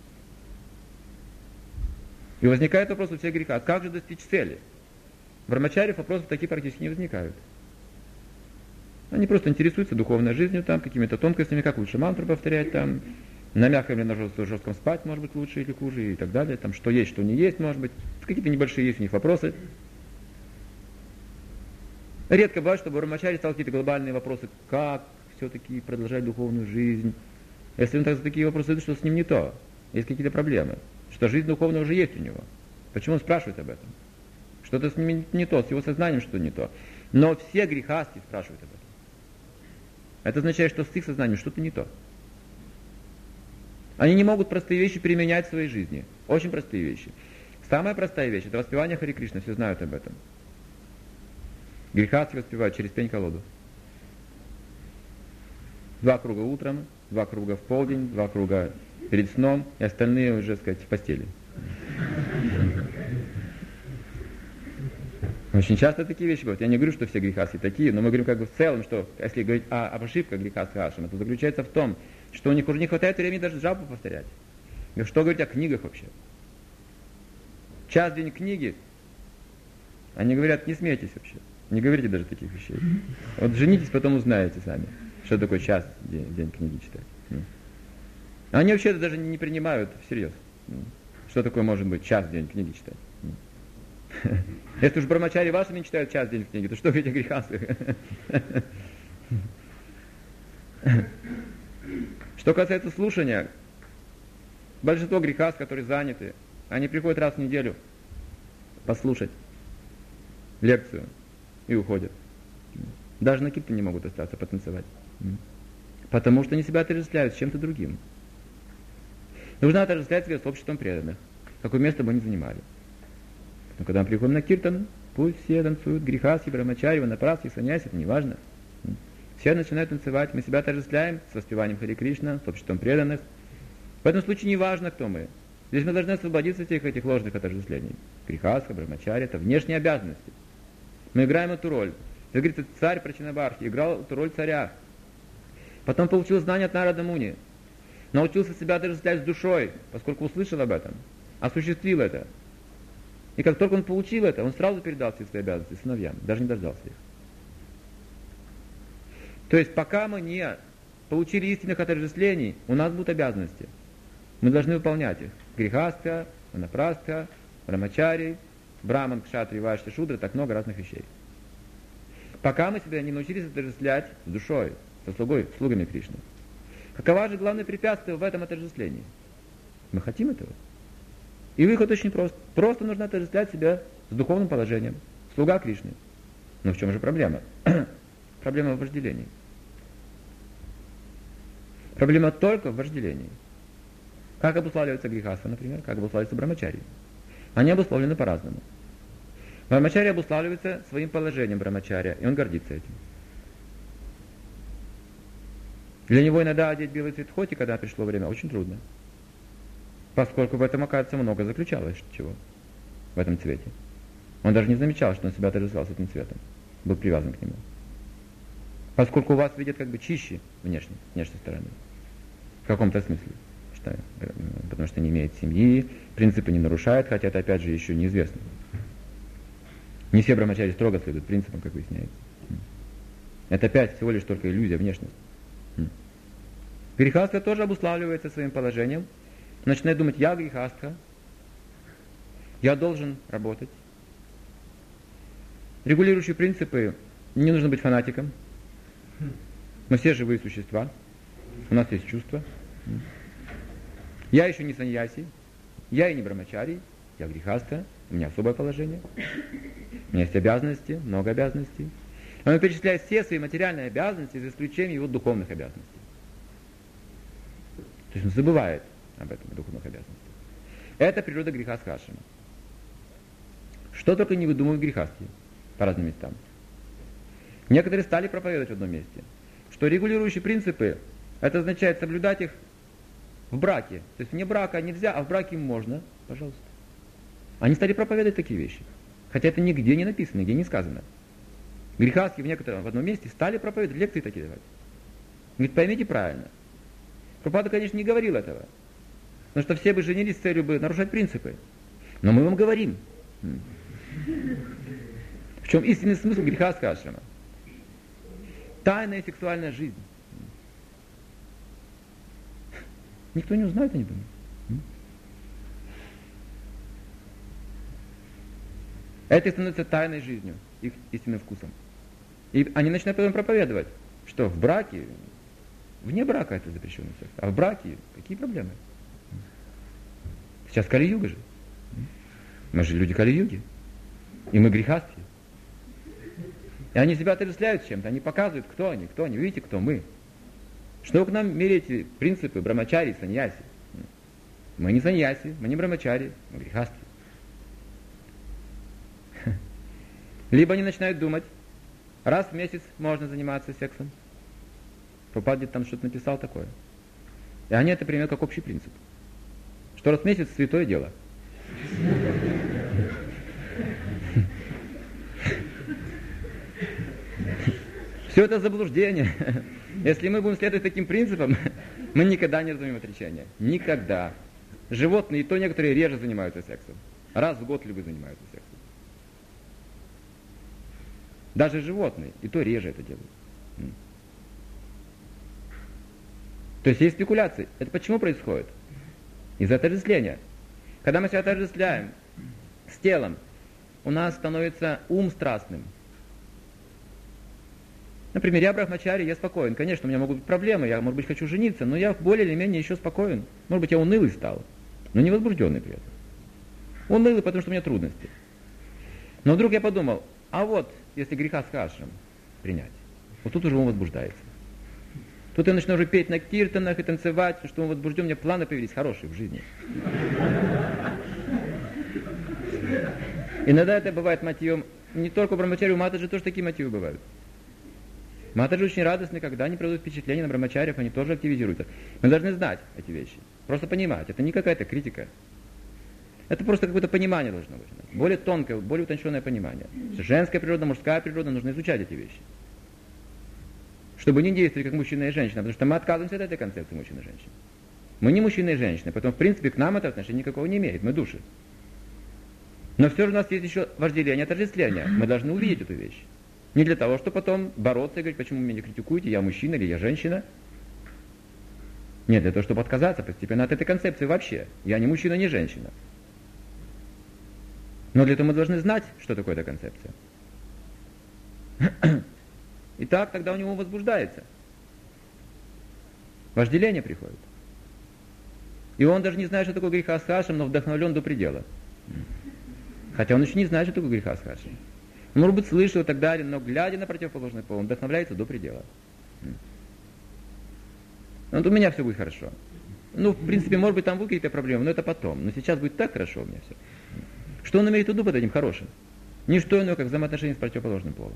И возникает вопрос у всех греха, как же достичь цели? В брамачариев вопросов такие практически не возникают. Они просто интересуются духовной жизнью, там, какими-то тонкостями, как лучше мантру повторять, там, на мягком или на жестком спать, может быть, лучше или хуже, и так далее, там, что есть, что не есть, может быть. Какие-то небольшие есть у них вопросы. Редко бывает, чтобы брамачари стал какие-то глобальные вопросы, как все-таки продолжать духовную жизнь. Если он так за такие вопросы идет, что с ним не то, есть какие-то проблемы. Что жизнь духовная уже есть у него. Почему он спрашивает об этом? Что-то с ним не то, с его сознанием что-то не то. Но все грехасти спрашивают об этом. Это означает, что с их сознанием что-то не то. Они не могут простые вещи применять в своей жизни. Очень простые вещи. Самая простая вещь – это воспевание Харе Кришна, все знают об этом. Грехасти воспевают через пень-колоду. Два круга утром, два круга в полдень, два круга перед сном, и остальные уже, так сказать, в постели. Очень часто такие вещи бывают. Я не говорю, что все грехасти такие, но мы говорим как бы в целом, что если говорить о, об ошибках грехастха ашрама, то заключается в том, что у них уже не хватает времени даже джапу повторять. Что говорить о книгах вообще? Час, день книги, они говорят, не смейтесь вообще. Не говорите даже таких вещей. Вот женитесь, потом узнаете сами, что такое час, день, день книги читать. Они вообще это даже не принимают всерьез. Что такое может быть час, день книги читать? Если уж брамачари ваши не читают час, день книги, то что говорить о грехастах? Что касается слушания, большинство грехастх, которые заняты, они приходят раз в неделю послушать лекцию и уходят. Даже на киртане не могут остаться, потанцевать. Потому что они себя отождествляют с чем-то другим. Нужно отождествлять себя с обществом преданных, какое место бы они занимали. Но когда мы приходим на киртан, пусть все танцуют, грехастхи, брамачари, ванапрастхи, саньяси, это не важно. Все начинают танцевать, мы себя отождествляем с воспеванием Харе Кришна, с обществом преданных. В этом случае не важно, кто мы. Здесь мы должны освободиться от всех этих ложных отождествлений. Грехастха, брамачари, это внешние обязанности. Мы играем эту роль. Как говорится, царь Прачинабархи играл эту роль царя. Потом получил знания от Нарада Муни. Научился себя отождествлять с душой, поскольку услышал об этом, осуществил это. И как только он получил это, он сразу передал все свои обязанности сыновьям, даже не дождался их. То есть пока мы не получили истинных отождествлений, у нас будут обязанности. Мы должны выполнять их. Грехастха, ванапрастха, брамачари, браман, кшатри, вайшья, шудра, так много разных вещей. Пока мы себя не научились отождествлять с душой, со слугой, слугами Кришны. Какова же главное препятствие в этом отождествлении? Мы хотим этого. И выход очень прост. Просто нужно отождествлять себя с духовным положением. Слуга Кришны. Но в чем же проблема? Проблема в вожделении. Проблема только в вожделении. Как обуславливается грехастха, например, как обуславливается брамачари? Они обусловлены по-разному. Брамачари обуславливается своим положением брамачария, и он гордится этим. Для него иногда одеть белый цвет хоти, когда пришло время, очень трудно. Поскольку в этом, оказывается, много заключалось чего. В этом цвете. Он даже не замечал, что он себя отождествлял с этим цветом. Был привязан к нему. Поскольку вас видят как бы чище внешне, с внешней стороны. В каком-то смысле. Что, потому что не имеет семьи, принципы не нарушает, хотя это опять же еще неизвестно. Не все брамачари строго следуют принципам, как выясняется. Это опять всего лишь только иллюзия внешности. Грехастха тоже обуславливается своим положением. Начинает думать, я грехастха. Я должен работать. Регулирующие принципы, не нужно быть фанатиком. Мы все живые существа. У нас есть чувства. Я еще не саньяси. Я и не брамачари. Я грехаста. У меня особое положение. У меня есть обязанности, много обязанностей. Он перечисляет все свои материальные обязанности, за исключением его духовных обязанностей. То есть он забывает об этом, духовных обязанностях. Это природа греха Схашима. Что только не выдумывают грехастие по разным местам. Некоторые стали проповедовать в одном месте, что регулирующие принципы, это означает соблюдать их в браке. То есть вне брака нельзя, а в браке можно, пожалуйста. Они стали проповедовать такие вещи. Хотя это нигде не написано, нигде не сказано. Грехастки в некотором, в одном месте стали проповедовать, лекции такие давать. Говорит, поймите правильно. Прабхупада, конечно, не говорил этого. Потому что все бы женились с целью бы нарушать принципы. Но мы вам говорим. В чем истинный смысл грехастха ашрама? Тайная сексуальная жизнь. Никто не узнает, я не думаю. Это становится тайной жизнью, их истинным вкусом. И они начинают потом проповедовать, что в браке, вне брака это запрещенный секс, а в браке какие проблемы? Сейчас Кали-юга же. Мы же люди Кали-юги. И мы грехастки. И они себя отождествляют с чем-то, они показывают, кто они, кто они. Видите, кто мы. Что вы к нам меряете принципы брамачари, саньяси? Мы не саньяси, мы не брамачари, мы грехастки. Либо они начинают думать, раз в месяц можно заниматься сексом. Прабхупада где-то там что-то написал такое. И они это примерно как общий принцип. Что раз в месяц святое дело. Все это заблуждение. Если мы будем следовать таким принципам, мы никогда не разумеем отречения. Никогда. Животные, и то некоторые реже занимаются сексом. Раз в год любые занимаются сексом. Даже животные, и то реже это делают. То есть есть спекуляции. Это почему происходит? Из-за отождествления. Когда мы себя отождествляем с телом, у нас становится ум страстным. Например, я брахмачари, я спокоен. Конечно, у меня могут быть проблемы, я, может быть, хочу жениться, но я более или менее еще спокоен. Может быть, я унылый стал, но не возбужденный при этом. Унылый, потому что у меня трудности. Но вдруг я подумал, а вот, если греха с хашем принять, вот тут уже он возбуждается. Тут я начну уже петь на киртанах и танцевать, что он возбужден, у меня планы появились хорошие в жизни. Иногда это бывает мотивом, не только у брамачари, у матаджи тоже такие мотивы бывают. Матаджи очень радостны, когда они производят впечатление на брамачариев, они тоже активизируются. Мы должны знать эти вещи, просто понимать, это не какая-то критика. Это просто какое-то понимание должно быть. Более тонкое, более утонченное понимание. Женская природа, мужская природа, нужно изучать эти вещи. Чтобы не действовать как мужчина и женщина, потому что мы отказываемся от этой концепции мужчины и женщины. Мы не мужчины и женщины, поэтому в принципе к нам это отношения никакого не имеет, мы души. Но все же у нас есть еще вожделение, отождествление. Мы должны увидеть эту вещь. Не для того, чтобы потом бороться и говорить, почему вы меня критикуете, я мужчина или я женщина. Нет, для того, чтобы отказаться постепенно от этой концепции вообще. Я не мужчина, не женщина. Но для этого мы должны знать, что такое эта концепция. И так тогда у него возбуждается. Вожделение приходит. И он даже не знает, что такое греха с хашем, но вдохновлен до предела. Хотя он еще не знает, что такое греха с хашем. Он, может быть, слышал и так далее, но глядя на противоположный пол, он вдохновляется до предела. Вот у меня все будет хорошо. Ну, в принципе, может быть, там будут какие-то проблемы, но это потом. Но сейчас будет так хорошо у меня все. Что он имеет в виду под этим хорошим? Не что иное, как взаимоотношения с противоположным полом.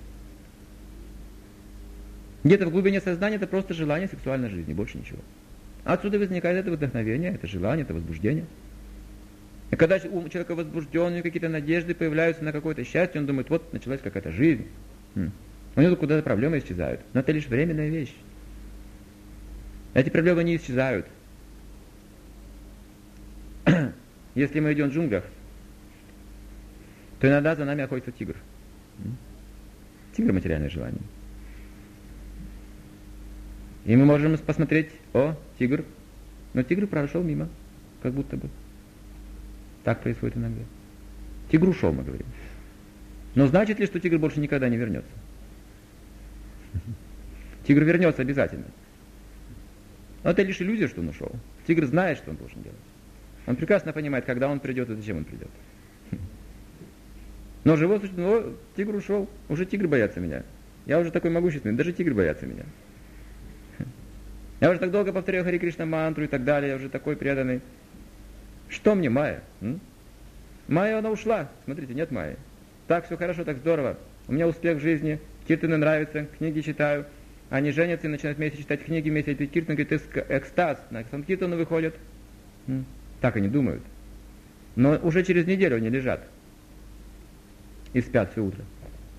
Где-то в глубине сознания это просто желание сексуальной жизни, больше ничего. Отсюда возникает это вдохновение, это желание, это возбуждение. И когда у человека возбужденные какие-то надежды появляются на какое-то счастье, он думает, вот началась какая-то жизнь. У него куда-то проблемы исчезают. Но это лишь временная вещь. Эти проблемы не исчезают. Если мы идем в джунглях, то иногда за нами охотится тигр. Тигр — материальное желание. И мы можем посмотреть, о, тигр, но тигр прошел мимо, как будто бы. Так происходит иногда. Тигр ушел, мы говорим. Но значит ли, что тигр больше никогда не вернется? Тигр вернется обязательно. Но это лишь иллюзия, что он ушел. Тигр знает, что он должен делать. Он прекрасно понимает, когда он придет и зачем он придет. Но живот, ну, тигр ушел, уже тигр боятся меня. Я уже такой могущественный, даже тигр боятся меня. Я уже так долго повторяю Хари Кришна мантру и так далее, я уже такой преданный. Что мне Майя? М? Майя, она ушла. Смотрите, нет Майи. Так, все хорошо, так здорово. У меня успех в жизни, киртаны нравятся, книги читаю. Они женятся и начинают вместе читать книги, вместе петь киртан, говорит, экстаз. На санкиртану выходят. М? Так они думают. Но уже через неделю они лежат. И спят все утро.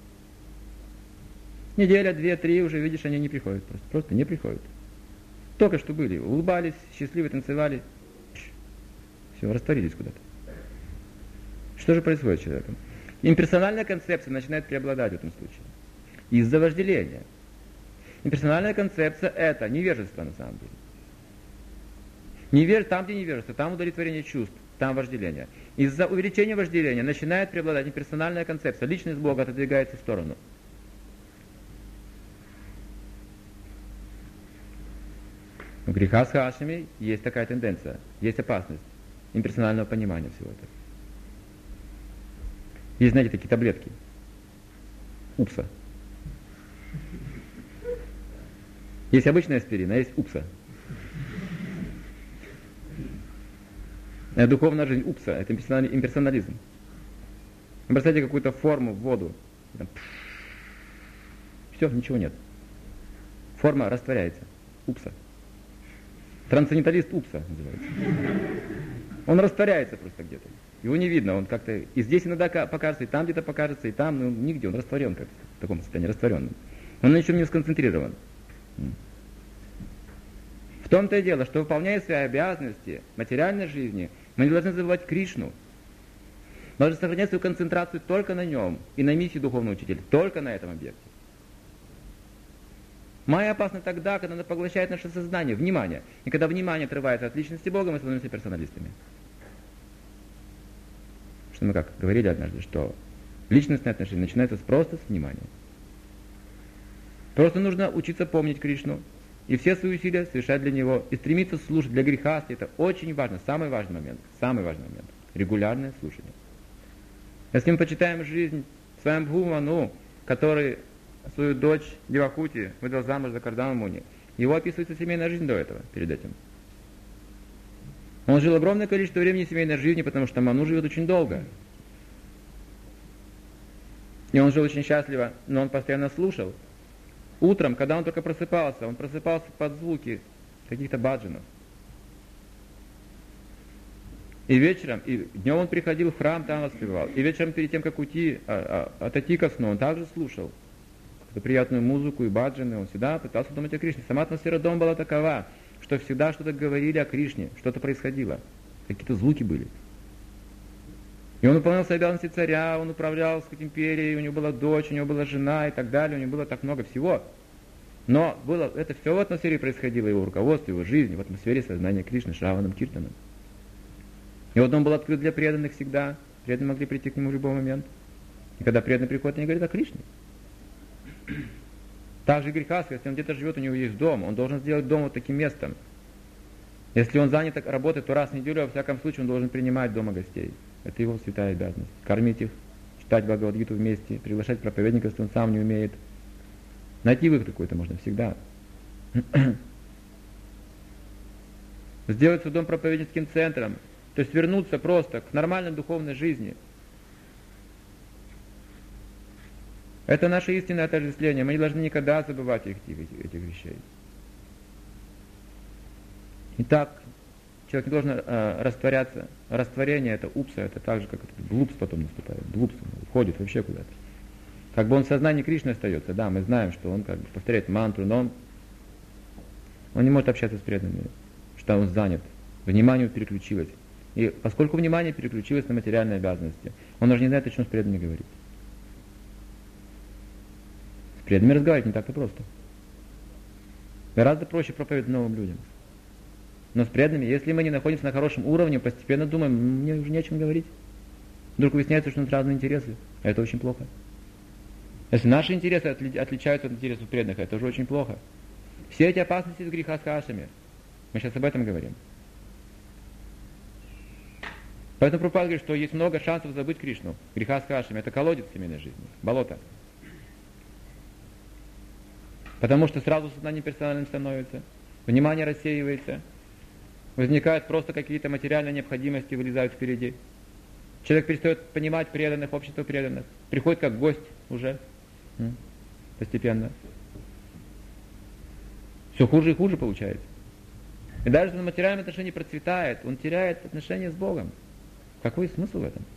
Неделя, две, три, уже видишь, они не приходят. Просто, просто не приходят. Только что были, улыбались, счастливы, танцевали. Все, растворились куда-то. Что же происходит с человеком? Имперсональная концепция начинает преобладать в этом случае. Из-за вожделения. Имперсональная концепция – это невежество на самом деле. Невеж... Там, где невежество, там удовлетворение чувств, там вожделение. Из-за увеличения вожделения начинает преобладать имперсональная концепция. Личность Бога отодвигается в сторону. У греха с хашами есть такая тенденция, есть опасность имперсонального понимания всего этого. Есть, знаете, такие таблетки. Упса. Есть обычный аспирин, а есть упса. Духовная жизнь упса, это имперсонализм. Вы бросаете какую-то форму в воду. Там, все, ничего нет. Форма растворяется. Упса. Трансценденталист упса называется. Он растворяется просто где-то. Его не видно, он как-то и здесь иногда покажется, и там где-то покажется, и там, ну нигде, он растворен как в таком состоянии, растворенном. Он на ничем не сконцентрирован. В том-то и дело, что выполняя свои обязанности материальной жизни, мы не должны забывать Кришну. Мы должны сохранять свою концентрацию только на нем и на миссии духовного учителя, только на этом объекте. Майя опасна тогда, когда она поглощает наше сознание, внимание. И когда внимание отрывается от личности Бога, мы становимся персоналистами. Что мы как говорили однажды, что личностные отношения начинаются просто с внимания. Просто нужно учиться помнить Кришну и все свои усилия совершать для Него, и стремиться слушать для греха. Это очень важно, самый важный момент, самый важный момент. Регулярное слушание. Если мы почитаем жизнь Сваямбху, который свою дочь Девахути выдал замуж за Кардама Муни, его описывается семейная жизнь до этого, перед этим. Он жил огромное количество времени семейной жизни, потому что Ману живет очень долго. И он жил очень счастливо, но он постоянно слушал. Утром, когда он только просыпался, он просыпался под звуки каких-то баджанов. И вечером, и днем он приходил в храм, там воспевал. И вечером, перед тем, как уйти, а, а, отойти ко сну, он также слушал эту приятную музыку и баджаны. Он всегда пытался думать о Кришне. Сама атмосфера дома была такова, что всегда что-то говорили о Кришне, что-то происходило. Какие-то звуки были. И он выполнял свои обязанности царя, он управлял империей, у него была дочь, у него была жена и так далее, у него было так много всего. Но было, это все в атмосфере происходило, его руководство, его жизнь, в атмосфере сознания Кришны, Шраванам, Киртаном. И вот он был открыт для преданных всегда, преданные могли прийти к нему в любой момент. И когда преданный приходит, они говорят о Кришне. Так же грехастый, если он где-то живет, у него есть дом, он должен сделать дом вот таким местом. Если он занят работой, то раз в неделю, во всяком случае, он должен принимать дома гостей. Это его святая обязанность. Кормить их, читать Бхагавад-гиту вместе, приглашать проповедников, если он сам не умеет. Найти выход какой-то можно всегда. Сделать свой дом проповедническим центром. То есть вернуться просто к нормальной духовной жизни. Это наше истинное отождествление. Мы не должны никогда забывать этих, этих, этих вещей. Итак, человек не должен э, растворяться. Растворение это упса, это так же, как это блупс потом наступает. Блупс уходит вообще куда-то. Как бы он в сознании Кришны остается, да, мы знаем, что он как бы повторяет мантру, но он, он не может общаться с преданными, что он занят. Внимание переключилось. И поскольку внимание переключилось на материальные обязанности, он даже не знает, о чем с преданными говорить. С преданными разговаривать не так-то просто. Гораздо проще проповедовать новым людям. Но с преданными, если мы не находимся на хорошем уровне, постепенно думаем, мне уже не о чем говорить. Вдруг выясняется, что у нас разные интересы. Это очень плохо. Если наши интересы отли- отличаются от интересов преданных, это уже очень плохо. Все эти опасности из греха с кашами. Мы сейчас об этом говорим. Поэтому Прабхупада говорит, что есть много шансов забыть Кришну. Греха с кашами. Это колодец семейной жизни. Болото. Потому что сразу сознание персональным становится. Внимание рассеивается. Возникают просто какие-то материальные необходимости, вылезают впереди. Человек перестает понимать преданных, общество преданных. Приходит как гость уже. Постепенно. Все хуже и хуже получается. И даже если он в материальном отношении процветает, он теряет отношения с Богом. Какой смысл в этом?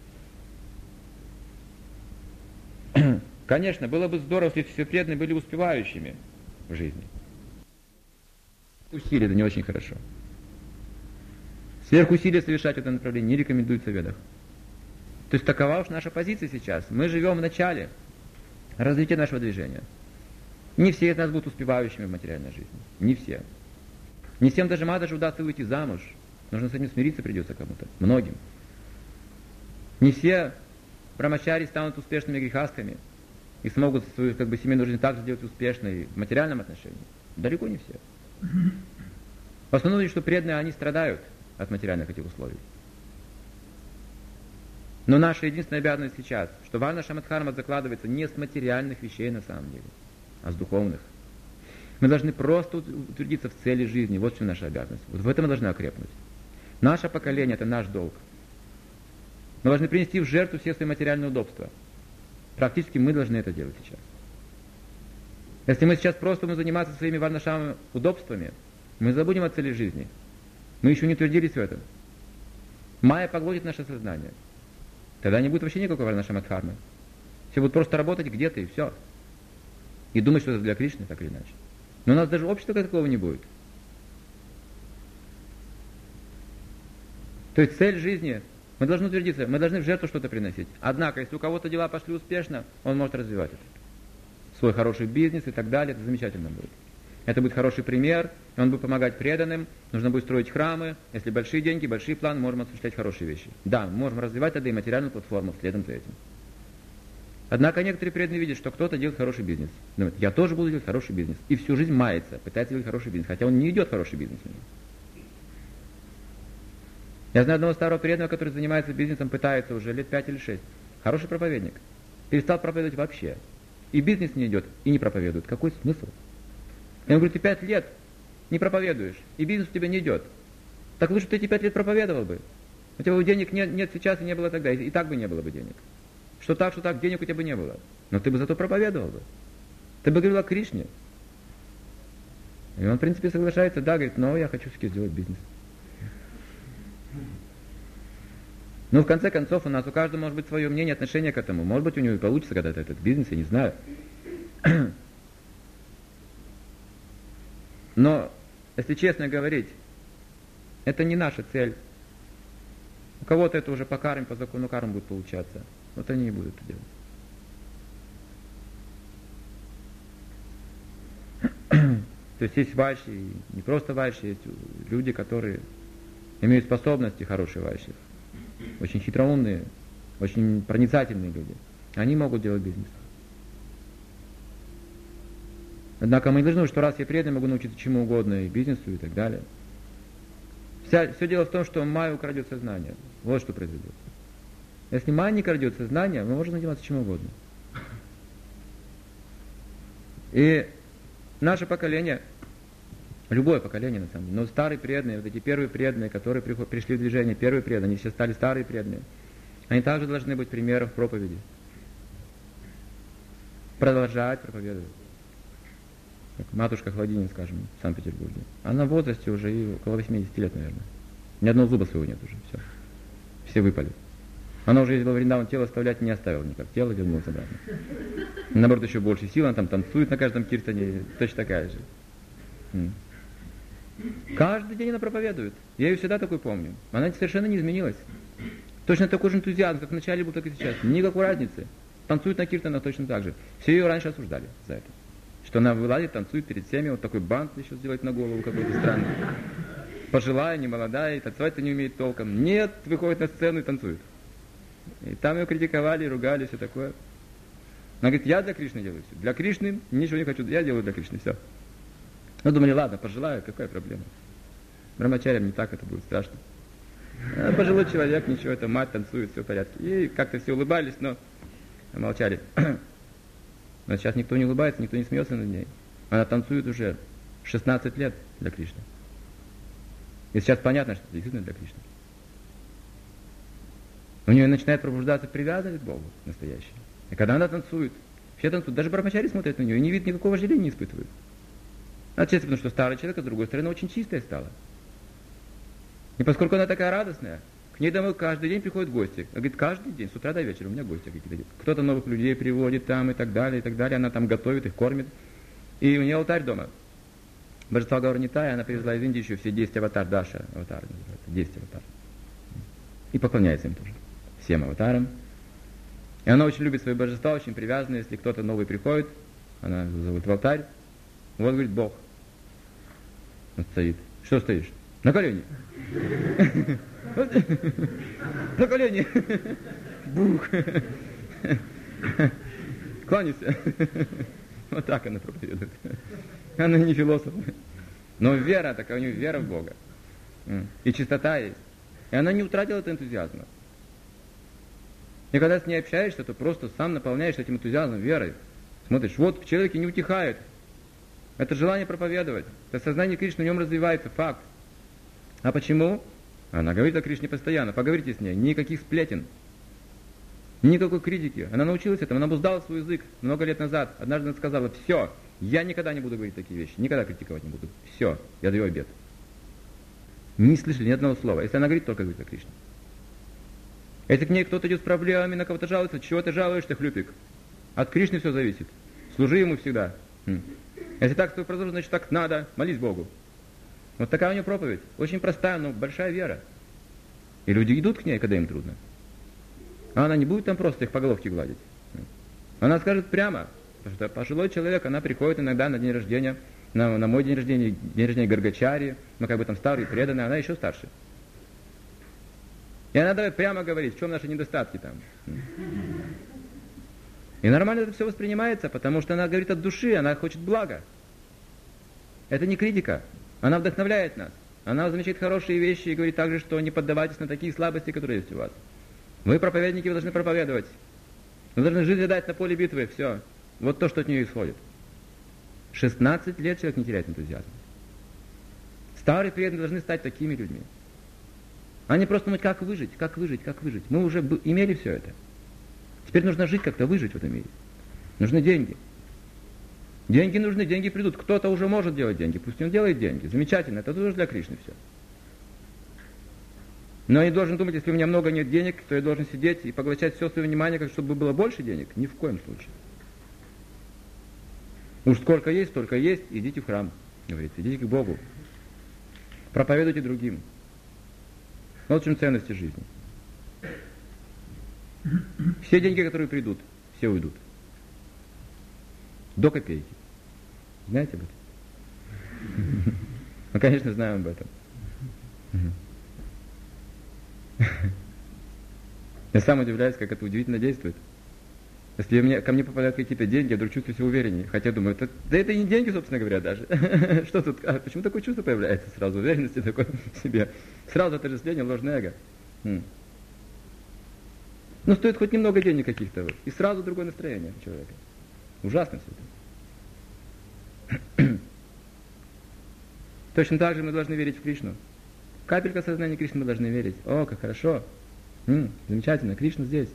Конечно, было бы здорово, если все преданные были успевающими в жизни. Усилия, это не очень хорошо. Сверхусилия совершать в этом направлении не рекомендуется в ведах. То есть такова уж наша позиция сейчас. Мы живем в начале развития нашего движения. Не все из нас будут успевающими в материальной жизни. Не все. Не всем даже даже удастся выйти замуж. Нужно с этим смириться придется кому-то. Многим. Не все брамачари станут успешными грехастами и смогут свою как бы, семейную жизнь также сделать успешной в материальном отношении. Далеко не все. В основном видно, что преданные, они страдают от материальных этих условий. Но наша единственная обязанность сейчас, что Варна Шамадхарма закладывается не с материальных вещей на самом деле, а с духовных. Мы должны просто утвердиться в цели жизни. Вот в чем наша обязанность. Вот в этом мы должны окрепнуть. Наше поколение – это наш долг. Мы должны принести в жертву все свои материальные удобства. Практически мы должны это делать сейчас. Если мы сейчас просто будем заниматься своими варнашами удобствами, мы забудем о цели жизни. Мы еще не утвердились в этом. Майя поглотит наше сознание. Тогда не будет вообще никакой варнашамадхармы. Все будут просто работать где-то и все. И думать, что это для Кришны, так или иначе. Но у нас даже общества такого не будет. То есть цель жизни, мы должны утвердиться, мы должны в жертву что-то приносить. Однако, если у кого-то дела пошли успешно, он может развивать это. Свой хороший бизнес и так далее, это замечательно будет. Это будет хороший пример, он будет помогать преданным, нужно будет строить храмы, если большие деньги, большие планы, можем осуществлять хорошие вещи. Да, мы можем развивать тогда и материальную платформу следом за этим. Однако некоторые преданные видят, что кто-то делает хороший бизнес. Думают, я тоже буду делать хороший бизнес. И всю жизнь мается, пытается делать хороший бизнес, хотя он не идет хороший бизнес у него. Я знаю одного старого преданного, который занимается бизнесом, пытается уже лет пять или шесть. Хороший проповедник. Перестал проповедовать вообще. И бизнес не идет, и не проповедует. Какой смысл? Я ему говорю, ты пять лет не проповедуешь, и бизнес у тебя не идет. Так лучше ты эти пять лет проповедовал бы. У тебя денег нет, нет сейчас и не было тогда, и, и так бы не было бы денег. Что так, что так, денег у тебя бы не было. Но ты бы зато проповедовал бы. Ты бы говорил о Кришне. И он, в принципе, соглашается, да, говорит, но я хочу все-таки сделать бизнес. Ну, в конце концов, у нас у каждого может быть свое мнение, отношение к этому. Может быть, у него и получится когда-то этот бизнес, я не знаю. Но, если честно говорить, это не наша цель. У кого-то это уже по карме, по закону кармы будет получаться. Вот они и будут это делать. То есть есть вайши, не просто вайши, есть люди, которые имеют способности, хорошие вайши. Очень хитроумные, очень проницательные люди. Они могут делать бизнес. Однако мы не должны, что раз я преданный, могу научиться чему угодно, и бизнесу, и так далее. Вся, все дело в том, что майя украдет сознание. Вот что произойдет. Если майя не крадет сознание, мы можем заниматься чем угодно. И наше поколение, любое поколение на самом деле, но старые преданные, вот эти первые преданные, которые пришли в движение, первые преданные, они все стали старые преданные, они также должны быть примером в проповеди. Продолжать проповедовать. Как матушка Хладинин, скажем, в Санкт-Петербурге. Она в возрасте уже и около восьмидесяти лет, наверное. Ни одного зуба своего нет уже, все. Все выпали. Она уже ездила в Вриндаван, тело оставлять не оставила никак. Тело вернулось обратно. Наоборот, еще больше сил, она там танцует на каждом киртане, точно такая же. Каждый день она проповедует. Я ее всегда такой помню. Она совершенно не изменилась. Точно такой же энтузиазм, как вначале был, так и сейчас. Никакой разницы. Танцует на киртанах точно так же. Все ее раньше осуждали за это. Что она вылазит, танцует перед всеми, вот такой бант еще сделать на голову какой-то странный. Пожилая, не молодая, и танцевать-то не умеет толком. Нет, выходит на сцену и танцует. И там ее критиковали, ругали, все такое. Она говорит, я для Кришны делаю все. Для Кришны ничего не хочу, я делаю для Кришны все. Ну, думали, ладно, пожелаю, какая проблема. Брамачарям не так это будет страшно. А пожилой человек, ничего, это мать танцует, все в порядке. И как-то все улыбались, но молчали. Но сейчас никто не улыбается, никто не смеется над ней. Она танцует уже шестнадцать лет для Кришны. И сейчас понятно, что это действительно для Кришны. У нее начинает пробуждаться привязанность к Богу настоящая. И когда она танцует, все танцуют, даже Брахмачари смотрят на нее и не видят никакого вожделения, не испытывают. Отчасти потому, что старый человек, а с другой стороны, очень чистая стала. И поскольку она такая радостная, к ней домой каждый день приходят гости. Она говорит, каждый день, с утра до вечера у меня гости какие-то. Кто-то новых людей приводит там и так далее, и так далее. Она там готовит, их кормит. И у нее алтарь дома. Божества Гаурнитая, она привезла из Индии еще все десять аватар, Даша аватар называется, десять аватар. И поклоняется им тоже, всем аватарам. И она очень любит свои божества, очень привязана. Если кто-то новый приходит, она его зовут в алтарь. Вот, говорит, Бог. Он стоит. Что стоишь? На колени. На колени. Бух. Кланяйся. Вот так она проповедует. Она не философ. Но вера такая, у нее вера в Бога. И чистота есть. И она не утратила этого энтузиазма. И когда с ней общаешься, то просто сам наполняешься этим энтузиазмом, верой. Смотришь, вот в человеке не утихает. Это желание проповедовать. Это сознание Кришны в нем развивается, факт. А почему? Она говорит о Кришне постоянно. Поговорите с ней. Никаких сплетен. Никакой критики. Она научилась этому. Она обуздала свой язык много лет назад. Однажды она сказала, все, я никогда не буду говорить такие вещи. Никогда критиковать не буду. Все, я даю обет. Не слышали ни одного слова. Если она говорит, только говорит о Кришне. Если к ней кто-то идет с проблемами, на кого-то жалуется, чего ты жалуешься, хлюпик? От Кришны все зависит. Служи ему всегда. Если так с тобой произошло, значит так надо. Молись Богу. Вот такая у нее проповедь. Очень простая, но большая вера. И люди идут к ней, когда им трудно. А она не будет там просто их по головке гладить. Она скажет прямо. Потому что пожилой человек, она приходит иногда на день рождения, на, на мой день рождения, день рождения Гаргачари. Мы как бы там старые, преданные, она еще старше. И она давай прямо говорит, в чем наши недостатки там. И нормально это все воспринимается, потому что она говорит от души, она хочет блага. Это не критика. Она вдохновляет нас. Она замечает хорошие вещи и говорит также, что не поддавайтесь на такие слабости, которые есть у вас. Вы, проповедники, вы должны проповедовать. Вы должны жизнь дать на поле битвы. Все. Вот то, что от нее исходит. шестнадцать лет человек не теряет энтузиазм. Старые преданные должны стать такими людьми. Они просто думают, как выжить, как выжить, как выжить. Мы уже имели все это. Теперь нужно жить как-то, выжить в этом мире. Нужны деньги. Деньги нужны, деньги придут. Кто-то уже может делать деньги, пусть он делает деньги. Замечательно, это тоже для Кришны все. Но я не должен думать, если у меня много нет денег, то я должен сидеть и поглощать все свое внимание, как чтобы было больше денег. Ни в коем случае. Уж сколько есть, столько есть, идите в храм, говорится, идите к Богу. Проповедуйте другим. Вот в чем ценности жизни. Все деньги, которые придут, все уйдут. До копейки. Знаете об этом? Мы, конечно, знаем об этом. Я сам удивляюсь, как это удивительно действует. Если мне, ко мне попадают какие-то деньги, я вдруг чувствую себя увереннее. Хотя думаю, это, да это и не деньги, собственно говоря, даже. Что тут, а почему такое чувство появляется сразу? Уверенности такой в себе. Сразу отождествление, ложное эго. М. Ну, стоит хоть немного денег каких-то, вот, и сразу другое настроение у человека. Ужасно все это. Точно так же мы должны верить в Кришну. Капелька сознания Кришны мы должны верить. О, как хорошо. М, замечательно, Кришна здесь.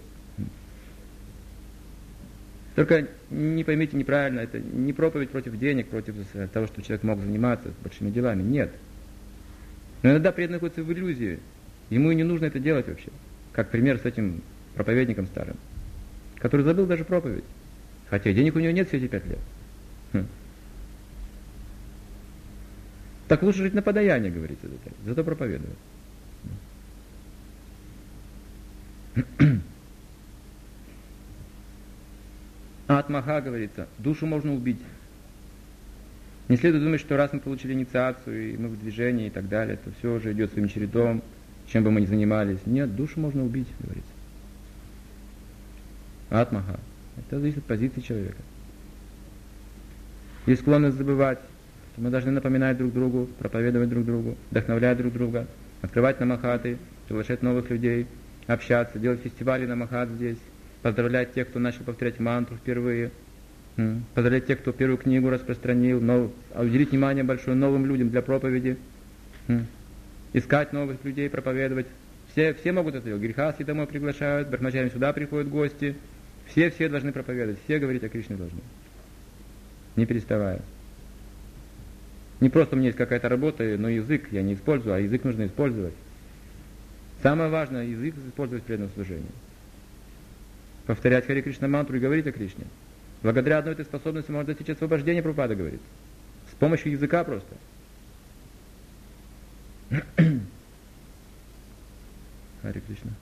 Только не поймите неправильно, это не проповедь против денег, против того, что человек мог заниматься большими делами. Нет. Но иногда преданный находится в иллюзии. Ему и не нужно это делать вообще. Как пример с этим проповедником старым, который забыл даже проповедь. Хотя денег у него нет все эти пять лет. Хм. Так лучше жить на подаяние, говорится, зато, зато проповедовать. Атмаха, говорится, душу можно убить. Не следует думать, что раз мы получили инициацию, и мы в движении и так далее, то все уже идет своим чередом, чем бы мы ни занимались. Нет, душу можно убить, говорится. Атмаха. Это зависит от позиции человека. Есть склонность забывать. Мы должны напоминать друг другу, проповедовать друг другу, вдохновлять друг друга, открывать намахаты, приглашать новых людей, общаться, делать фестивали намахат здесь, поздравлять тех, кто начал повторять мантру впервые, поздравлять тех, кто первую книгу распространил, но уделить внимание большое новым людям для проповеди, искать новых людей, проповедовать. Все, все могут это делать. Грехаси домой приглашают, брахмачари сюда приходят гости. Все, все должны проповедовать, все говорить о Кришне должны. Не переставая. Не просто у меня есть какая-то работа, но язык я не использую, а язык нужно использовать. Самое важное, язык использовать в преданном служении. Повторять Харе Кришна мантру и говорить о Кришне. Благодаря одной этой способности можно достичь освобождения, Прабхупада говорит. С помощью языка просто. Харе Кришна.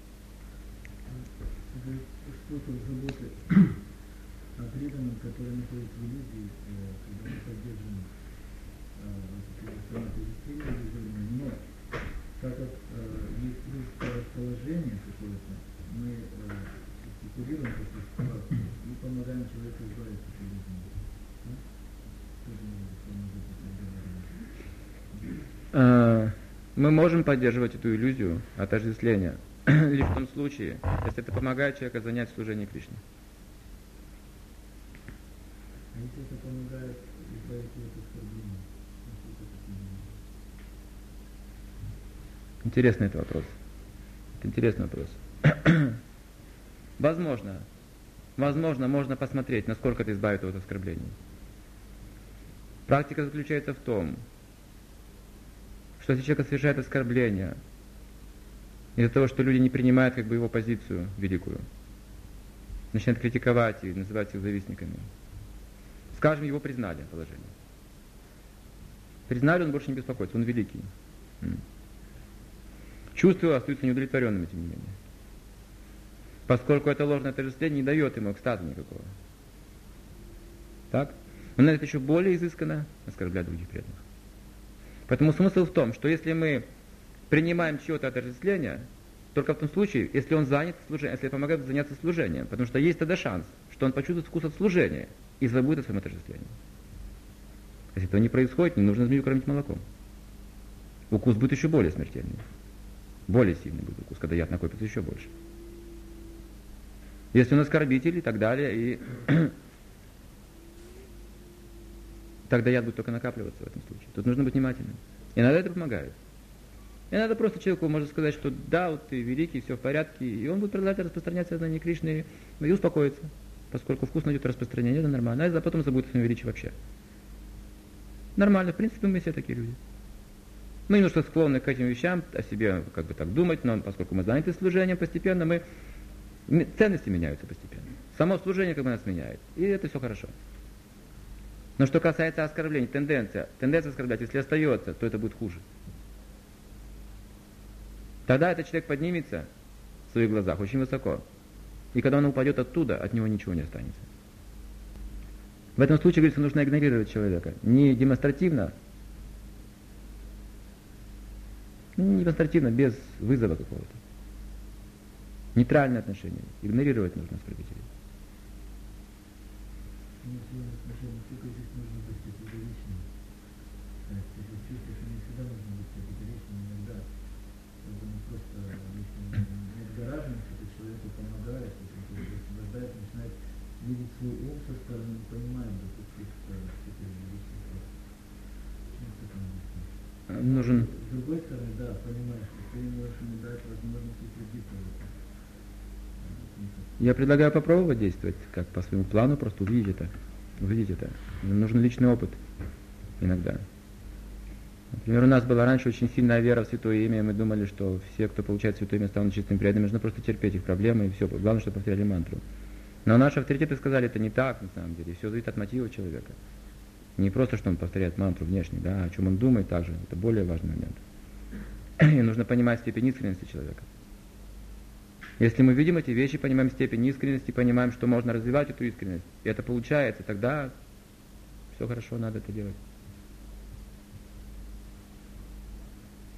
Способ заботы о преданном, который находится в иллюзии, когда мы поддерживаем но так как есть русское расположение какое-то, мы спекулируем по ситуации и помогаем человеку избавиться от иллюзии. Мы можем поддерживать эту иллюзию отождествления лишь в том случае, если это помогает человеку занять служение Кришне. А если это помогает избавиться от оскорбления? Интересный это вопрос. Это интересный вопрос. Возможно, возможно, можно посмотреть, насколько это избавит от оскорблений. Практика заключается в том, что если человек совершает оскорбление из-за того, что люди не принимают как бы его позицию великую, начинают критиковать и называть их завистниками, скажем, его признали положение. Признали, он больше не беспокоится, он великий. Чувства остаются неудовлетворенными, тем не менее. Поскольку это ложное отождествление не дает ему экстаза никакого. Так? Он это еще более изысканно оскорбляет других преданных. Поэтому смысл в том, что если мы принимаем чье-то отождествление, только в том случае, если он занят служением, если помогает заняться служением, потому что есть тогда шанс, что он почувствует вкус от служения и забудет о своем отождествлении. Если этого не происходит, не нужно змею кормить молоком. Укус будет еще более смертельный. Более сильный будет укус, когда яд накопится еще больше. Если он оскорбитель и так далее, и тогда яд будет только накапливаться в этом случае. Тут нужно быть внимательным. Иногда это помогает. Иногда просто человеку можно сказать, что да, вот ты великий, все в порядке, и он будет продолжать распространять сознание Кришны и успокоиться, поскольку вкус найдет распространение, это нормально, а потом забудет о своем величии вообще. Нормально, в принципе, мы все такие люди. Мы немножко склонны к этим вещам, о себе как бы так думать, но поскольку мы заняты служением, постепенно мы... Ценности меняются постепенно. Само служение как бы нас меняет. И это все хорошо. Но что касается оскорблений, тенденция, тенденция оскорблять, если остается, то это будет хуже. Тогда этот человек поднимется в своих глазах очень высоко. И когда он упадет оттуда, от него ничего не останется. В этом случае, говорится, нужно игнорировать человека. Не демонстративно, не демонстративно, без вызова какого-то. Нейтральное отношение. Игнорировать нужно оскорбителей. Видеть свой ум со стороны, понимает, да, каких-то нужен. С другой стороны, да, понимаешь, что ты можешь ему дать возможность утвердиться. Я предлагаю попробовать действовать как по своему плану, просто увидеть это. Увидеть это. Нужен личный опыт иногда. Например, у нас была раньше очень сильная вера в святое имя, и мы думали, что все, кто получает святое имя, станут чистыми преданными, нужно просто терпеть их проблемы, и все. Главное, чтобы повторяли мантру. Но наши авторитеты сказали, это не так на самом деле. Все зависит от мотива человека. Не просто, что он повторяет мантру внешне, да, о чем он думает также. Это более важный момент. И нужно понимать степень искренности человека. Если мы видим эти вещи, понимаем степень искренности, понимаем, что можно развивать эту искренность, и это получается, тогда все хорошо, надо это делать.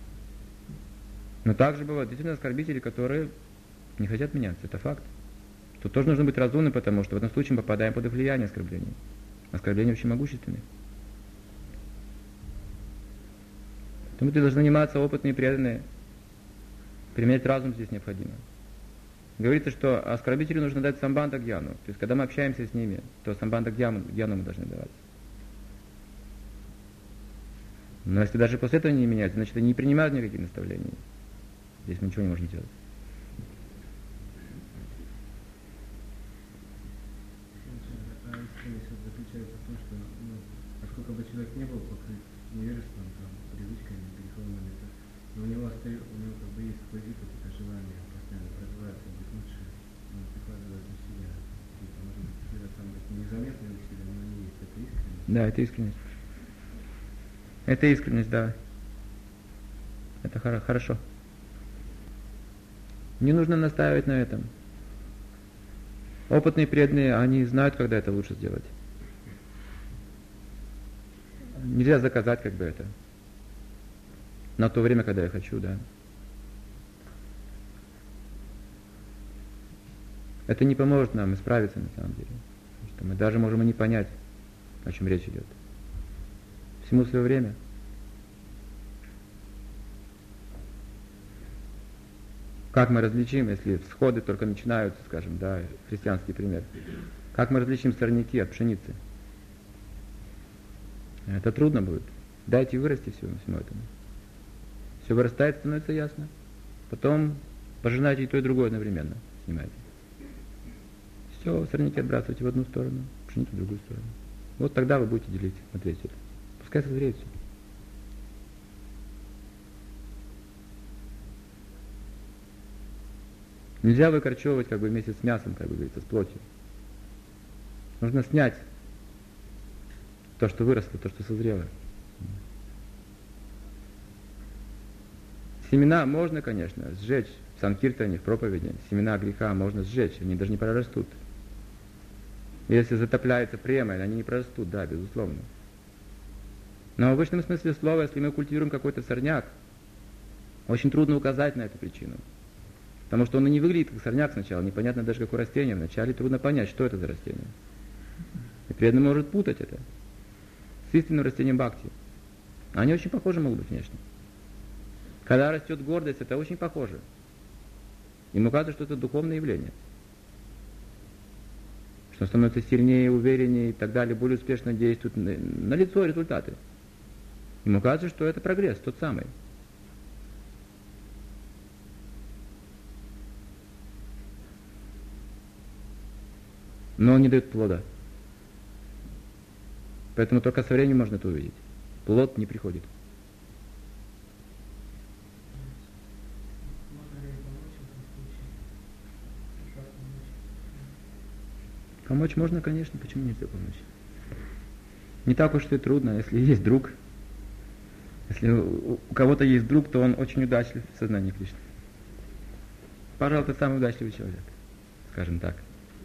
Но также бывают действительно оскорбители, которые не хотят меняться. Это факт. Тут тоже нужно быть разумным, потому что в этом случае мы попадаем под их влияние оскорблений. Оскорбления очень могущественные. Поэтому ты должен заниматься опытные и преданные. Применять разум здесь необходимо. Говорится, что оскорбителю нужно дать самбанда гьяну. То есть, когда мы общаемся с ними, то самбанда гьяну, гьяну мы должны давать. Но если даже после этого не меняется, значит, они не принимают никаких наставлений. Здесь мы ничего не можем делать. А искренность заключается в том, что, ну, насколько бы человек не был покрыт невежеством, там, привычками, греховными, то, но у него остается, у него как бы есть сквозит это желание постоянно развиваться, быть лучше, он прикладывает усилия. Это может быть какие-то там незаметные усилия, но они есть. Это искренность. Да, это искренность. Это искренность, да. Это хоро- хорошо. Не нужно настаивать на этом. Опытные преданные, они знают, когда это лучше сделать. Нельзя заказать как бы это. На то время, когда я хочу, да. Это не поможет нам исправиться на самом деле. Потому что мы даже можем и не понять, о чем речь идет. Всему свое время. Как мы различим, если всходы только начинаются, скажем, да, христианский пример. Как мы различим сорняки от пшеницы? Это трудно будет. Дайте вырасти всему, всему этому. Все вырастает, становится ясно. Потом пожинайте и то, и другое одновременно. Снимайте. Все, сорняки отбрасывайте в одну сторону, пшеницу в другую сторону. Вот тогда вы будете делить, смотрите. Пускай созреет все. Нельзя выкорчевывать как бы вместе с мясом, как бы говорится, с плотью. Нужно снять то, что выросло, то, что созрело. Семена можно, конечно, сжечь в санкиртане, в проповеди. Семена греха можно сжечь, они даже не прорастут. Если затопляется премой, они не прорастут, да, безусловно. Но в обычном смысле слова, если мы культивируем какой-то сорняк, очень трудно указать на эту причину. Потому что он и не выглядит как сорняк сначала, непонятно даже какое растение. Вначале трудно понять, что это за растение. И преданный может путать это с истинным растением бхакти. Они очень похожи могут быть внешне. Когда растет гордость, это очень похоже. Ему кажется, что это духовное явление. Что он становится сильнее, увереннее и так далее, более успешно действует. На лицо результаты. Ему кажется, что это прогресс, тот самый. Но он не дает плода. Поэтому только со временем можно это увидеть. Плод не приходит. Можно ли помочь в этом случае? Помочь? Помочь можно, конечно, почему нельзя помочь? Не так уж и трудно, если есть друг. Если у кого-то есть друг, то он очень удачлив в сознании Кришны. Пожалуй, самый удачливый человек, скажем так.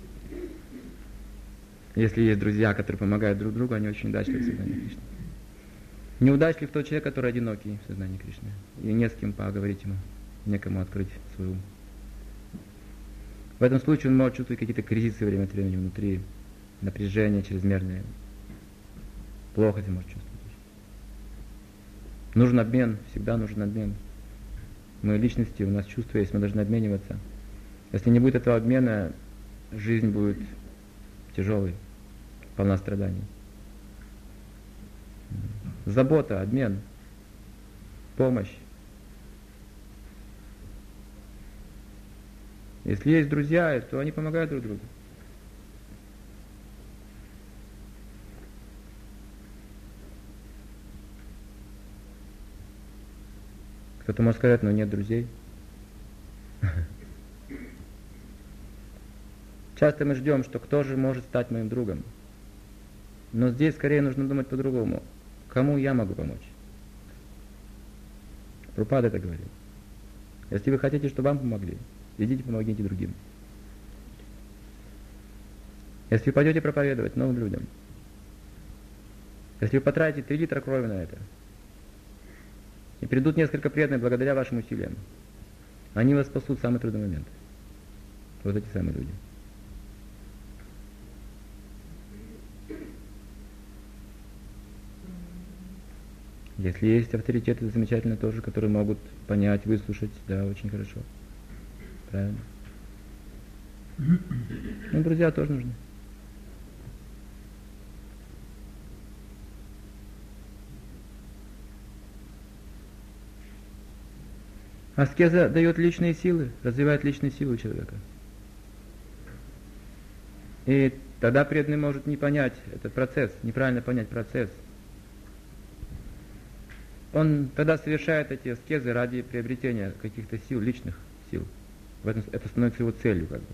Если есть друзья, которые помогают друг другу, они очень удачливы в сознании Кришны. Неудачлив тот человек, который одинокий в сознании Кришны. И не с кем поговорить ему, некому открыть свой ум. В этом случае он может чувствовать какие-то кризисы время от времени внутри, напряжение чрезмерное. Плохо может чувствовать. Нужен обмен, всегда нужен обмен. Мы личности, у нас чувства есть, мы должны обмениваться. Если не будет этого обмена, жизнь будет тяжелой, полна страданий. Забота, обмен, помощь. Если есть друзья, то они помогают друг другу. Кто-то может сказать, но нет друзей. Часто мы ждем, что кто же может стать моим другом. Но здесь скорее нужно думать по-другому. Кому я могу помочь? Прабхупада это говорил. Если вы хотите, чтобы вам помогли, идите помогите другим. Если вы пойдете проповедовать новым людям, если вы потратите три литра крови на это, и придут несколько преданных благодаря вашим усилиям, они вас спасут в самый трудный момент. Вот эти самые люди. Если есть авторитеты, замечательно тоже, которые могут понять, выслушать, да, очень хорошо. Правильно. Ну, друзья тоже нужны. Аскеза дает личные силы, развивает личные силы у человека. И тогда преданный может не понять этот процесс, неправильно понять процесс. Он тогда совершает эти аскезы ради приобретения каких-то сил, личных сил. В этом, это становится его целью, как бы.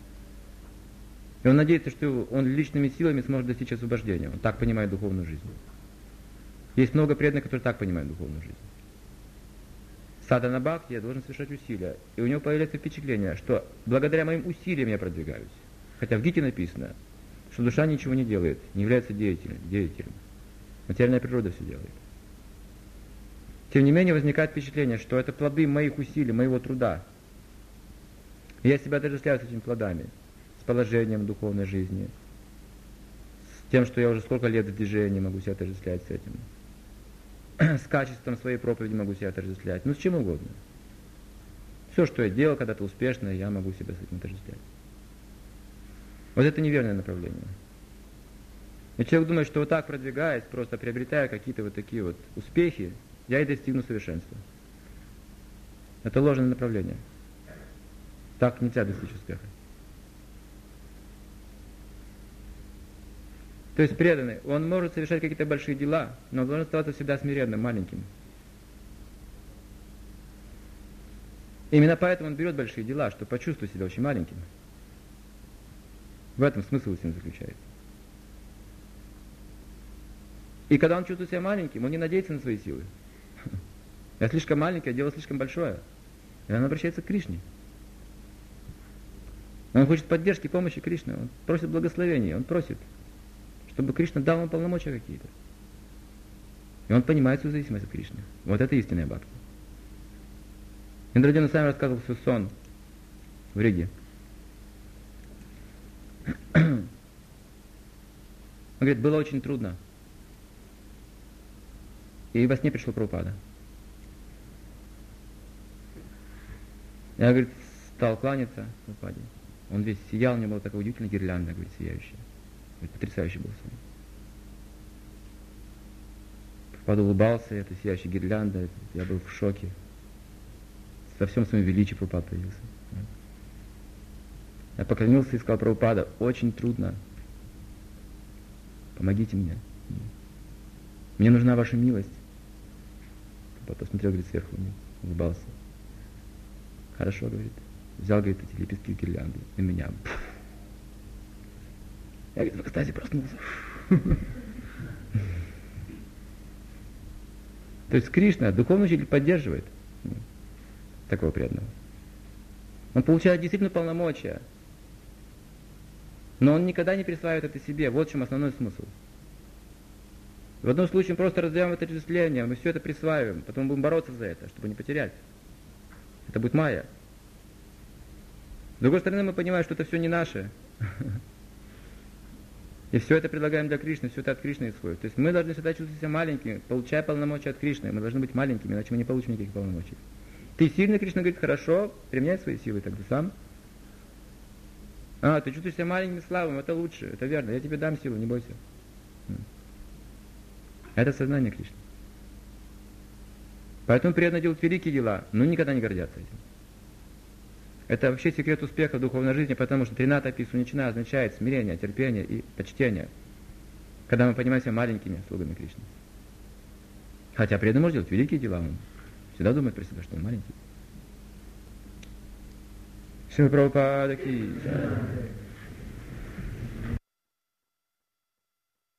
И он надеется, что он личными силами сможет достичь освобождения. Он так понимает духовную жизнь. Есть много преданных, которые так понимают духовную жизнь. Садхана бхакти я должен совершать усилия. И у него появляется впечатление, что благодаря моим усилиям я продвигаюсь. Хотя в Гите написано, что душа ничего не делает, не является деятелем. деятелем. Материальная природа все делает. Тем не менее возникает впечатление, что это плоды моих усилий, моего труда. И я себя отождествляю с этими плодами, с положением духовной жизни, с тем, что я уже сколько лет в движении могу себя отождествлять с этим. С качеством своей проповеди могу себя отождествлять. Ну, с чем угодно. Все, что я делал когда-то успешно, я могу себя с этим отождествлять. Вот это неверное направление. И человек думает, что вот так продвигаясь, просто приобретая какие-то вот такие вот успехи, я и достигну совершенства. Это ложное направление. Так нельзя достичь успеха. То есть преданный, он может совершать какие-то большие дела, но он должен оставаться всегда смиренным, маленьким. Именно поэтому он берет большие дела, чтобы почувствовать себя очень маленьким. В этом смысл истины заключается. И когда он чувствует себя маленьким, он не надеется на свои силы. Я слишком маленький, а дело слишком большое. И он обращается к Кришне. Он хочет поддержки, помощи Кришны. Он просит благословения, он просит, чтобы Кришна дал ему полномочия какие-то. И он понимает свою зависимость от Кришны. Вот это истинная бхакти. Индрадина сам рассказывал свой сон в Риге. Он говорит, было очень трудно. И во сне пришел Прабхупада. Я, говорит, стал кланяться Прабхупаде. Он весь сиял, у него была такая удивительная гирлянда, говорит, сияющая. Говорит, потрясающий был сон. Прабхупада улыбался, это сияющая гирлянда, я был в шоке. Во всем своем величии Прабхупада появился. Я поклонился и сказал, Прабхупада, очень трудно. Помогите мне. Мне нужна ваша милость. Прабхупада посмотрел, говорит, сверху вниз, улыбался. Хорошо, говорит. Взял, говорит, эти лепестки гирлянды на меня. Я, говорит, в экстазе проснулся. То есть Кришна, духовный учитель, поддерживает такого преданного. Он получает действительно полномочия. Но он никогда не присваивает это себе. Вот в чем основной смысл. В одном случае мы просто раздаем это отождествление, мы все это присваиваем, потом будем бороться за это, чтобы не потерять. Это будет майя. С другой стороны, мы понимаем, что это все не наше. И все это предлагаем для Кришны, все это от Кришны исходит. То есть мы должны всегда чувствовать себя маленькими, получая полномочия от Кришны. Мы должны быть маленькими, иначе мы не получим никаких полномочий. Ты сильный, Кришна говорит, хорошо, применяй свои силы тогда сам. А, ты чувствуешь себя маленьким и слабым, это лучше, это верно, я тебе дам силу, не бойся. Это сознание Кришны. Поэтому преданно делают великие дела, но никогда не гордятся этим. Это вообще секрет успеха в духовной жизни, потому что Тринада Писунична означает смирение, терпение и почтение. Когда мы понимаем себя маленькими слугами Кришны. Хотя преданный может делать великие дела, он всегда думает про себя, что он маленький. Шрила Прабхупада ки.